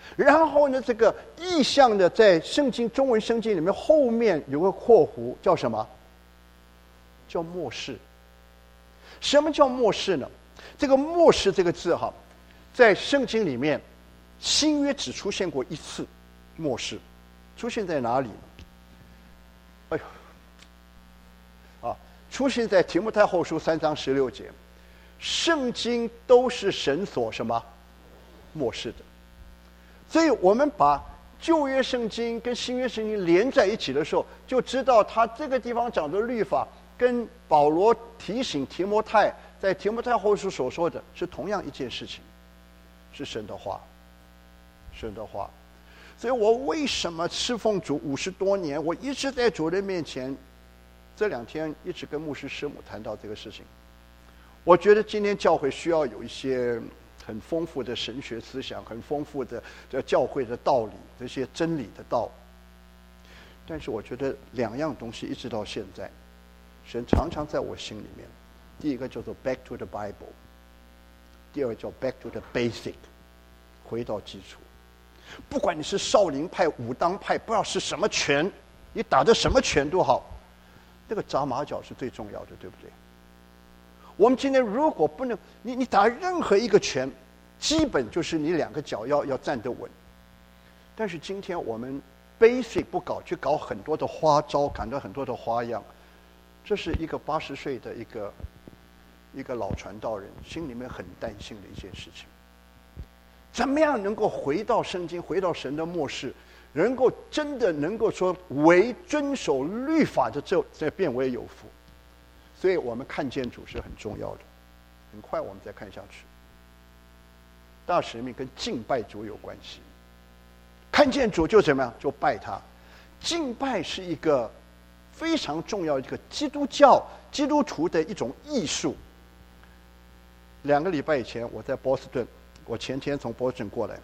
然后呢，这个意象呢，在圣经中文圣经里面后面有个括弧，叫什么？叫末世。什么叫末世呢？这个末世这个字哈，在圣经里面，新约只出现过一次，末世，出现在哪里呢？哎呦，啊，出现在提摩太后书三章十六节。圣经都是神所什么末世的，所以我们把旧约圣经跟新约圣经连在一起的时候，就知道他这个地方讲的律法跟保罗提醒提摩太在提摩太后书所说的是同样一件事情，是神的话，神的话。所以我为什么侍奉主五十多年，我一直在主人面前，这两天一直跟牧师师母谈到这个事情。我觉得今天教会需要有一些很丰富的神学思想，很丰富的这教会的道理，这些真理的道。但是我觉得两样东西一直到现在，神常常在我心里面。第一个叫做 Back to the Bible， 第二个叫 Back to the Basic， 回到基础。不管你是少林派、武当派，不知道是什么拳，你打的什么拳都好，那个扎马脚是最重要的，对不对？我们今天如果不能，你你打任何一个拳，基本就是你两个脚要要站得稳。但是今天我们 basic 不搞，去搞很多的花招，搞到很多的花样，这是一个八十岁的一个一个老传道人心里面很担心的一件事情。怎么样能够回到圣经，回到神的末世，能够真的能够说为遵守律法的这这变为有福。所以我们看见主是很重要的。很快我们再看下去。大使命跟敬拜主有关系。看见主就怎么样？就拜他。敬拜是一个非常重要的一个基督教基督徒的一种艺术。两个礼拜以前我在波士顿，我前天从波士顿过来。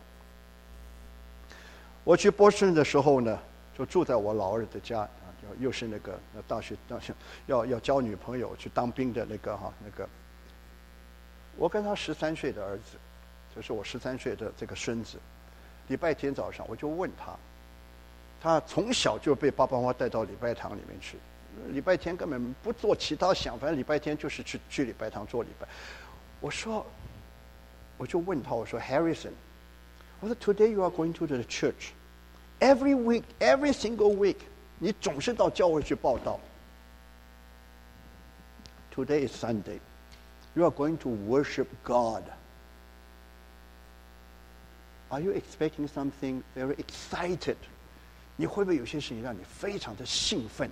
我去波士顿的时候呢，就住在我老二的家。又是那个大学大学要要交女朋友去当兵的那个哈那个，我跟他十三岁的儿子，就是我十三岁的这个孙子，礼拜天早上我就问他，他从小就被爸爸妈妈带到礼拜堂里面去，礼拜天根本不做其他想，反正礼拜天就是去去礼拜堂做礼拜。我说，我就问他，我说 Harrison， 我说 Today you are going to the church, every week, every single week。你总是到教会去报道。Today is Sunday. You are going to worship God. Are you expecting something very excited? 你会不会有些事情让你非常的兴奋？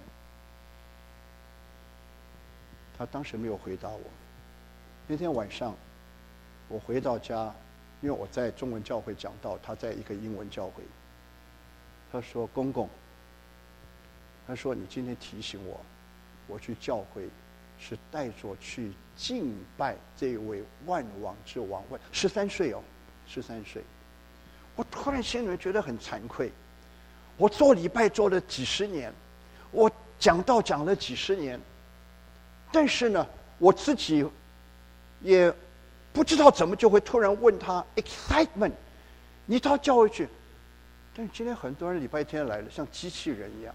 他当时没有回答我。那天晚上，我回到家，因为我在中文教会讲道，他在一个英文教会。他说：“公公。”他说：“你今天提醒我，我去教会是带着去敬拜这位万王之王。万十三岁哦，十三岁。我突然心里面觉得很惭愧。我做礼拜做了几十年，我讲道讲了几十年，但是呢，我自己也不知道怎么就会突然问他 excitement， 你到教会去。但是今天很多人礼拜天来了，像机器人一样。”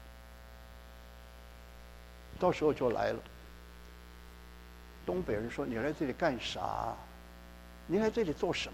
到时候就来了。东北人说：“你来这里干啥？你来这里做什么？”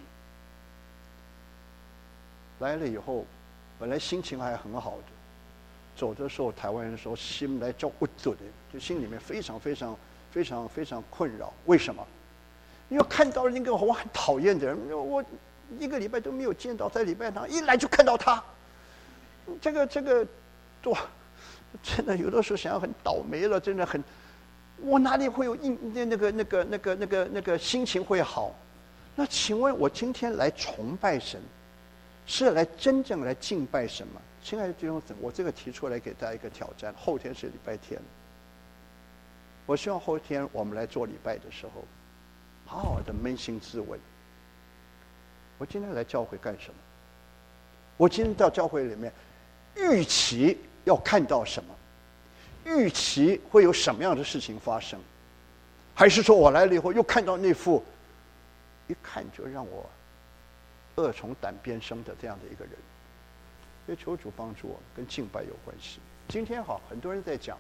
来了以后，本来心情还很好的，走的时候，台湾人说心来叫不走的，就心里面非常非常非常非常困扰。为什么？因为看到了那个我很讨厌的人，我一个礼拜都没有见到，在礼拜堂一来就看到他，这个这个多。真的有的时候想要很倒霉了，真的很，我哪里会有应那那个那个那个那个那个心情会好？那请问我今天来崇拜神，是来真正来敬拜神吗？亲爱的弟兄姊妹，我这个提出来给大家一个挑战。后天是礼拜天，我希望后天我们来做礼拜的时候，好好的扪心自问：我今天来教会干什么？我今天到教会里面，预期要看到什么？预期会有什么样的事情发生？还是说我来了以后又看到那副，一看就让我恶从胆边生的这样的一个人。所以求主帮助我们，跟敬拜有关系。今天好，很多人在讲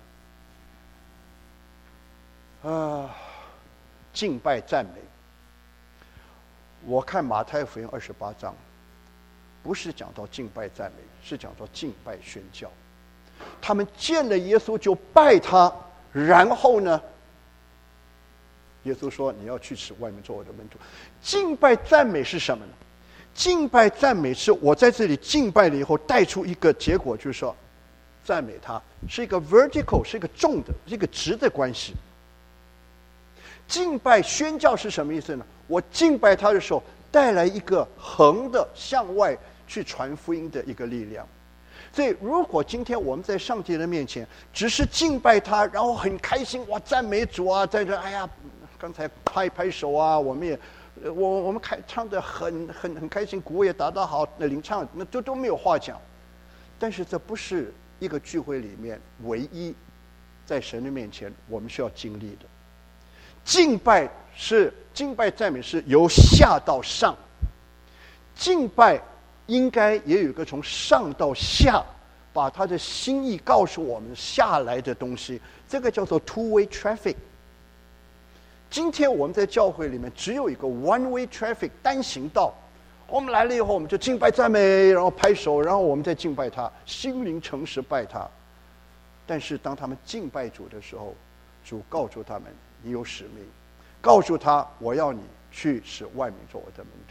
啊、呃，敬拜赞美。我看马太福音二十八章，不是讲到敬拜赞美，是讲到敬拜宣教。他们见了耶稣就拜他，然后呢，耶稣说：“你要去使外面做我的门徒。”敬拜赞美是什么呢？敬拜赞美是我在这里敬拜了以后带出一个结果，就是说，赞美他是一个 vertical， 是一个重的，是一个直的关系。敬拜宣教是什么意思呢？我敬拜他的时候，带来一个横的向外去传福音的一个力量。所以，如果今天我们在上帝的面前只是敬拜他，然后很开心，哇，赞美主啊，在这，哎呀，刚才拍拍手啊，我们也。我我们开唱的很很很开心，鼓也打得好，那领唱那都都没有话讲。但是这不是一个聚会里面唯一在神的面前我们需要经历的。敬拜是敬拜赞美是由下到上，敬拜应该也有一个从上到下把他的心意告诉我们下来的东西，这个叫做 two-way traffic。今天我们在教会里面只有一个 one-way traffic 单行道，我们来了以后我们就敬拜赞美，然后拍手，然后我们再敬拜他，心灵诚实拜他。但是当他们敬拜主的时候，主告诉他们你有使命，告诉他我要你去使外面做我的门徒。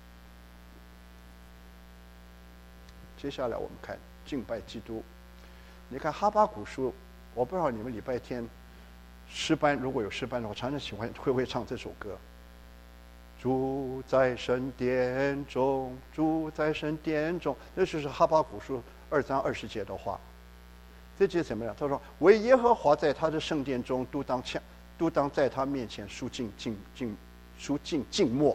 接下来我们看敬拜基督。你看哈巴谷书，我不知道你们礼拜天诗班如果有诗班的话，常常喜欢会不会唱这首歌？主在神殿中，主在神殿中，那就是哈巴谷书二章二十节的话。这节怎么样？他说：“唯耶和华在他的圣殿中，都当向，都当在他面前肃静静静，肃静静默。”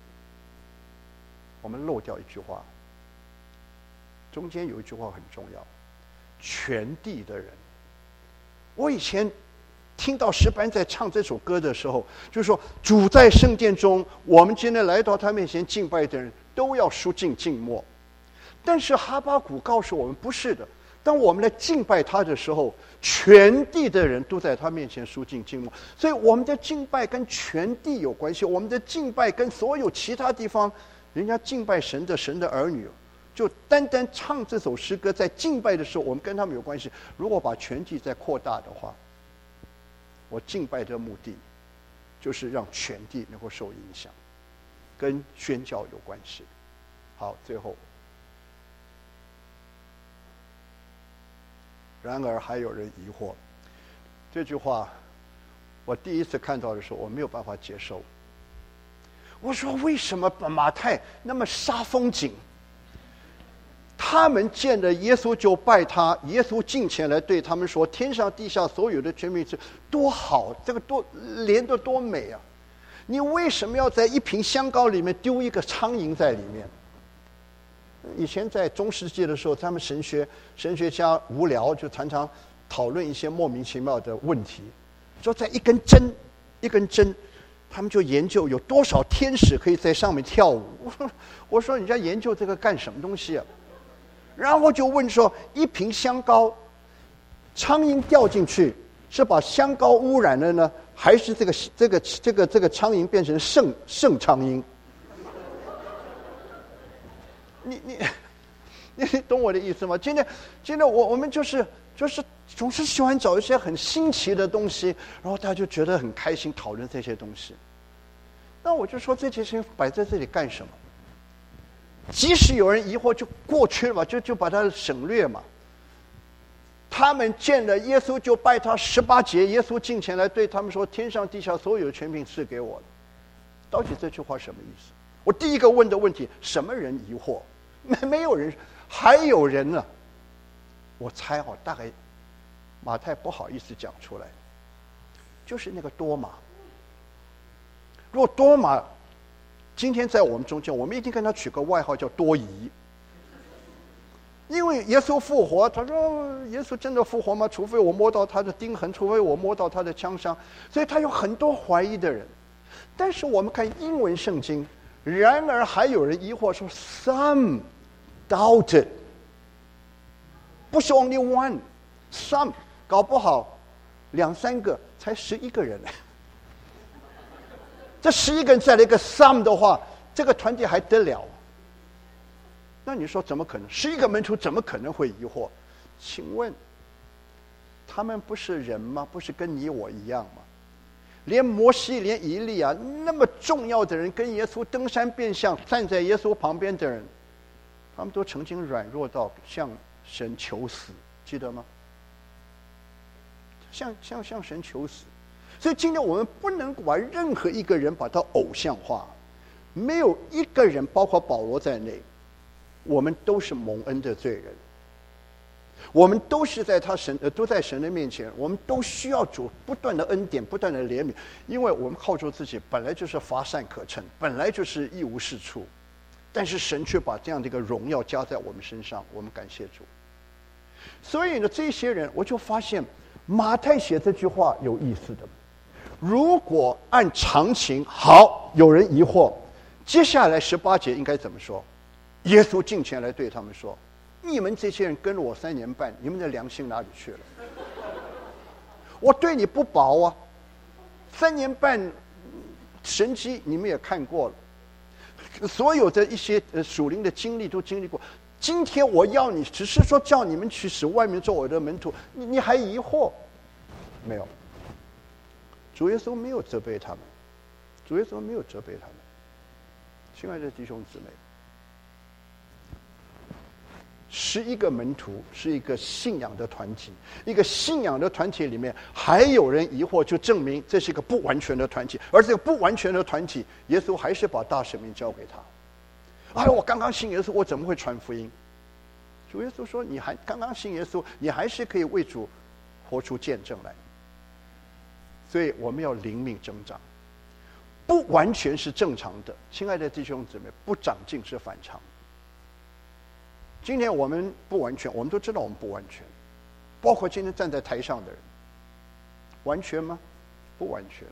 我们漏掉一句话，中间有一句话很重要：全地的人。我以前听到诗班在唱这首歌的时候，就是说主在圣殿中，我们今天来到他面前敬拜的人都要肃静静默。但是哈巴谷告诉我们不是的，当我们来敬拜他的时候，全地的人都在他面前肃静静默。所以我们的敬拜跟全地有关系，我们的敬拜跟所有其他地方人家敬拜神的神的儿女，就单单唱这首诗歌，在敬拜的时候我们跟他们有关系。如果把全地再扩大的话，我敬拜的目的就是让全地能够受影响，跟宣教有关系。好，最后，然而还有人疑惑，这句话我第一次看到的时候我没有办法接受。我说为什么马太那么煞风景？他们见了耶稣就拜他，耶稣近前来对他们说：“天上地下所有的权柄是多好，这个多连得多美啊！你为什么要在一瓶香膏里面丢一个苍蝇在里面？”以前在中世纪的时候，他们神学神学家无聊就常常讨论一些莫名其妙的问题，说在一根针一根针，他们就研究有多少天使可以在上面跳舞。我说你在研究这个干什么东西啊？然后就问说，一瓶香膏，苍蝇掉进去，是把香膏污染了呢，还是这个这个这个这个苍蝇变成圣圣苍蝇？你你你懂我的意思吗？今天今天我我们就是就是总是喜欢找一些很新奇的东西，然后大家就觉得很开心讨论这些东西。那我就说这些事情摆在这里干什么？即使有人疑惑，就过去了嘛，就就把它省略嘛。他们见了耶稣就拜他。十八节，耶稣近前来对他们说：“天上地下所有的权柄赐给我了。”到底这句话什么意思？我第一个问的问题：什么人疑惑？没没有人，还有人呢。我猜哦，大概马太不好意思讲出来，就是那个多马。如果多马今天在我们中间，我们一定跟他取个外号叫多疑，因为耶稣复活，他说耶稣真的复活吗？除非我摸到他的钉痕，除非我摸到他的枪伤，所以他有很多怀疑的人。但是我们看英文圣经， 然而还有人疑惑说 ，some doubted， 不是 only one，some 搞不好两三个才十一个人。这十一个人再来一个 some 的话，这个团体还得了？那你说怎么可能？十一个门徒怎么可能会疑惑？请问，他们不是人吗？不是跟你我一样吗？连摩西、连以利亚那么重要的人，跟耶稣登山变像，站在耶稣旁边的人，他们都曾经软弱到向神求死，记得吗？向向向神求死。所以今天我们不能把任何一个人把他偶像化，没有一个人，包括保罗在内，我们都是蒙恩的罪人。我们都是在他神呃，都在神的面前，我们都需要主不断的恩典，不断的怜悯，因为我们靠着自己本来就是乏善可陈，本来就是一无是处，但是神却把这样的一个荣耀加在我们身上，我们感谢主。所以呢，这些人我就发现马太写这句话有意思的。如果按常情，好，有人疑惑，接下来十八节应该怎么说？耶稣进前来对他们说，你们这些人跟了我三年半，你们的良心哪里去了？我对你不薄啊，三年半神迹你们也看过了，所有的一些呃属灵的经历都经历过。今天我要你，只是说叫你们去使外面做我的门徒，你你还疑惑？没有，主耶稣没有责备他们，主耶稣没有责备他们。亲爱的弟兄姊妹，十一个门徒是一个信仰的团体，一个信仰的团体里面还有人疑惑，就证明这是一个不完全的团体。而这个不完全的团体，耶稣还是把大使命交给他。哎，我刚刚信耶稣，我怎么会传福音？主耶稣说：“你还刚刚信耶稣，你还是可以为主活出见证来。”所以我们要灵命增长，不完全是正常的。亲爱的弟兄姊妹，不长进是反常。今天我们不完全，我们都知道我们不完全，包括今天站在台上的人，完全吗？不完全。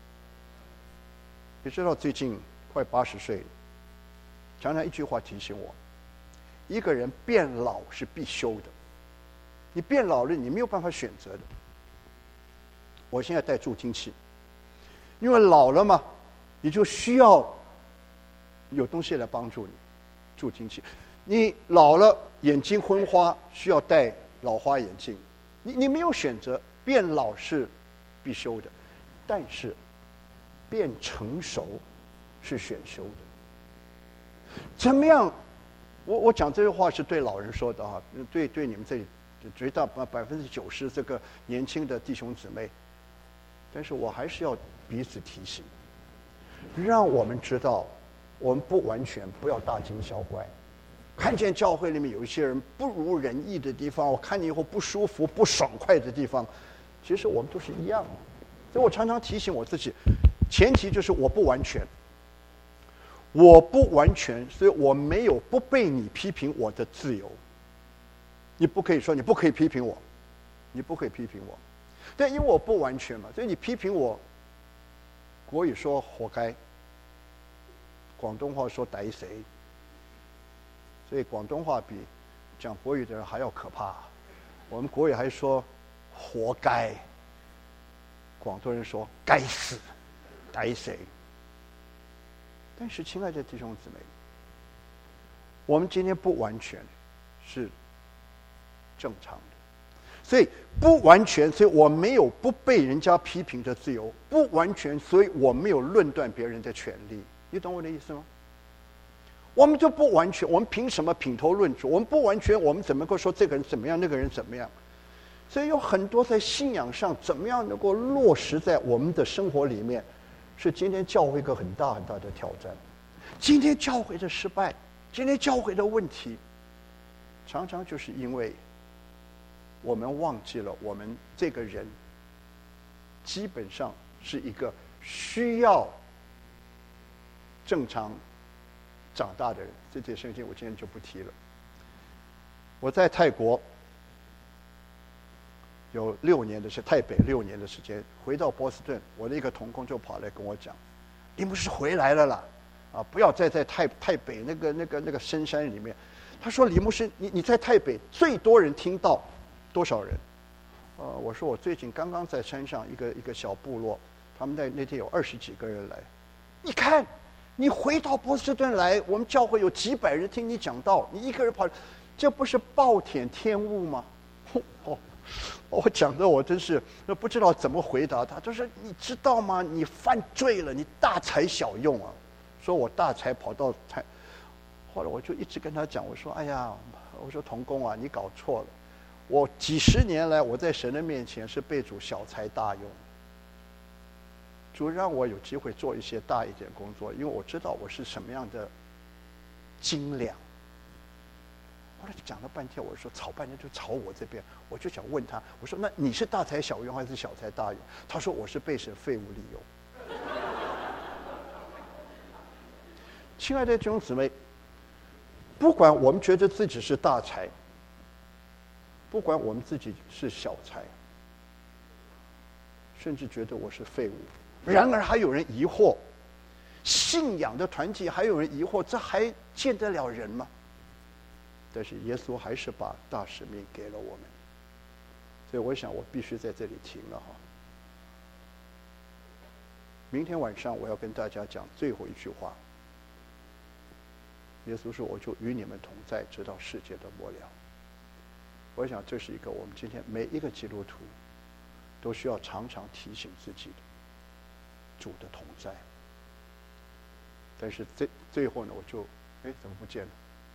你知道最近快八十岁了，常常一句话提醒我：一个人变老是必修的，你变老了，你没有办法选择的。我现在戴助听器，因为老了嘛，你就需要有东西来帮助你，助听器。你老了，眼睛昏花，需要戴老花眼镜。你你没有选择，变老是必修的，但是变成熟是选修的。怎么样？我我讲这句话是对老人说的哈，对对你们这里绝大百分之九十这个年轻的弟兄姊妹，但是我还是要彼此提醒，让我们知道，我们不完全，不要大惊小怪。看见教会里面有一些人不如人意的地方，我看你以后不舒服、不爽快的地方，其实我们都是一样的。所以我常常提醒我自己，前提就是我不完全，我不完全，所以我没有不被你批评我的自由。你不可以说你不可以批评我，你不可以批评我，但因为我不完全嘛，所以你批评我，国语说活该，广东话说逮谁。所以广东话比讲国语的人还要可怕。我们国语还说活该，广东人说该死，逮谁。但是亲爱的弟兄姊妹，我们今天不完全是正常的，所以不完全，所以我没有不被人家批评的自由，不完全，所以我没有论断别人的权利。你懂我的意思吗？我们就不完全，我们凭什么品头论足？我们不完全，我们怎么够说这个人怎么样，那个人怎么样？所以有很多在信仰上怎么样能够落实在我们的生活里面，是今天教会一个很大很大的挑战。今天教会的失败，今天教会的问题，常常就是因为我们忘记了我们这个人基本上是一个需要正常长大的人。这些圣经我今天就不提了。我在泰国有六年的是台北六年的时间，回到波士顿，我的一个同工就跑来跟我讲：“你不是回来了啦？ 啊，不要再在太太北那个那个那个深山里面。他说李牧师，你你在太北最多人听到多少人？呃，我说我最近刚刚在山上一个一个小部落，他们在那天有二十几个人来。你看，你回到波士顿来，我们教会有几百人听你讲道，你一个人跑，这不是暴殄天物吗？哦，我讲的我真是不知道怎么回答他。他说你知道吗？你犯罪了，你大材小用啊！说我大才跑到才。后来我就一直跟他讲，我说哎呀，我说同工啊，你搞错了。我几十年来我在神的面前是被主小材大用，主让我有机会做一些大一点工作，因为我知道我是什么样的斤两。后来讲了半天，我说吵半天就吵我这边，我就想问他，我说那你是大材小用还是小材大用？他说我是被神废物利用。亲爱的弟兄姊妹，不管我们觉得自己是大才，不管我们自己是小才，甚至觉得我是废物，然而还有人疑惑，信仰的团体还有人疑惑，这还见得了人吗？但是耶稣还是把大使命给了我们，所以我想我必须在这里停了哈。明天晚上我要跟大家讲最后一句话。耶稣说：“我就与你们同在，直到世界的末了。”我想这是一个我们今天每一个基督徒都需要常常提醒自己的主的同在。但是最最后呢，我就哎怎么不见了？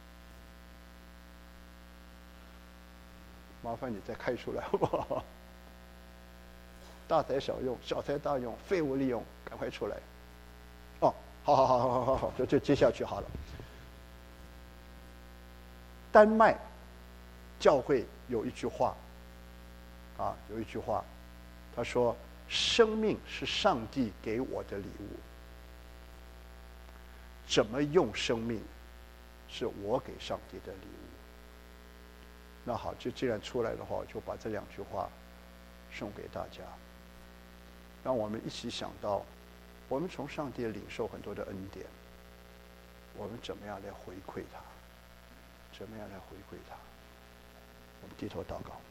麻烦你再开出来好不好？大材小用，小材大用，废物利用，赶快出来！哦，好好好好好好好，就就接下去好了。丹麦教会有一句话，啊，有一句话，他说：“生命是上帝给我的礼物，怎么用生命，是我给上帝的礼物。”那好，就既然出来的话，我就把这两句话送给大家，让我们一起想到，我们从上帝领受很多的恩典，我们怎么样来回馈他？怎么样来回馈他？我们低头祷告。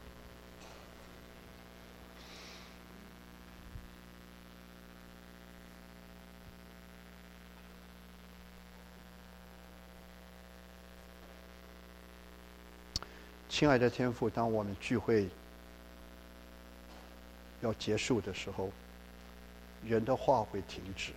亲爱的天父，当我们聚会要结束的时候，人的话会停止。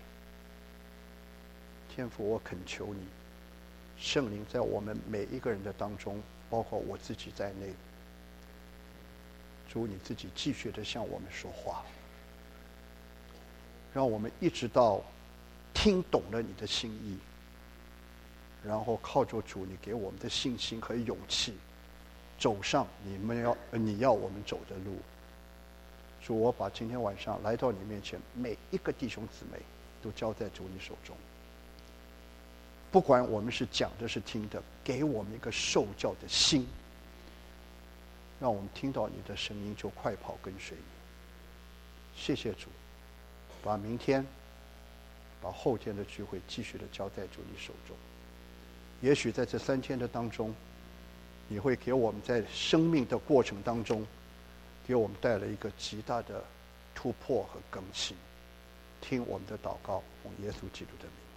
天父，我恳求你，圣灵在我们每一个人的当中，包括我自己在内，主你自己继续的向我们说话，让我们一直到听懂了你的心意，然后靠着主你给我们的信心和勇气，走上你们要你要我们走的路。主，我把今天晚上来到你面前每一个弟兄姊妹都交在主你手中，不管我们是讲的是听的，给我们一个受教的心，让我们听到你的声音就快跑跟随你。谢谢主，把明天把后天的聚会继续的交在主你手中。也许在这三天的当中，你会给我们在生命的过程当中给我们带来一个极大的突破和更新。听我们的祷告，奉耶稣基督的名。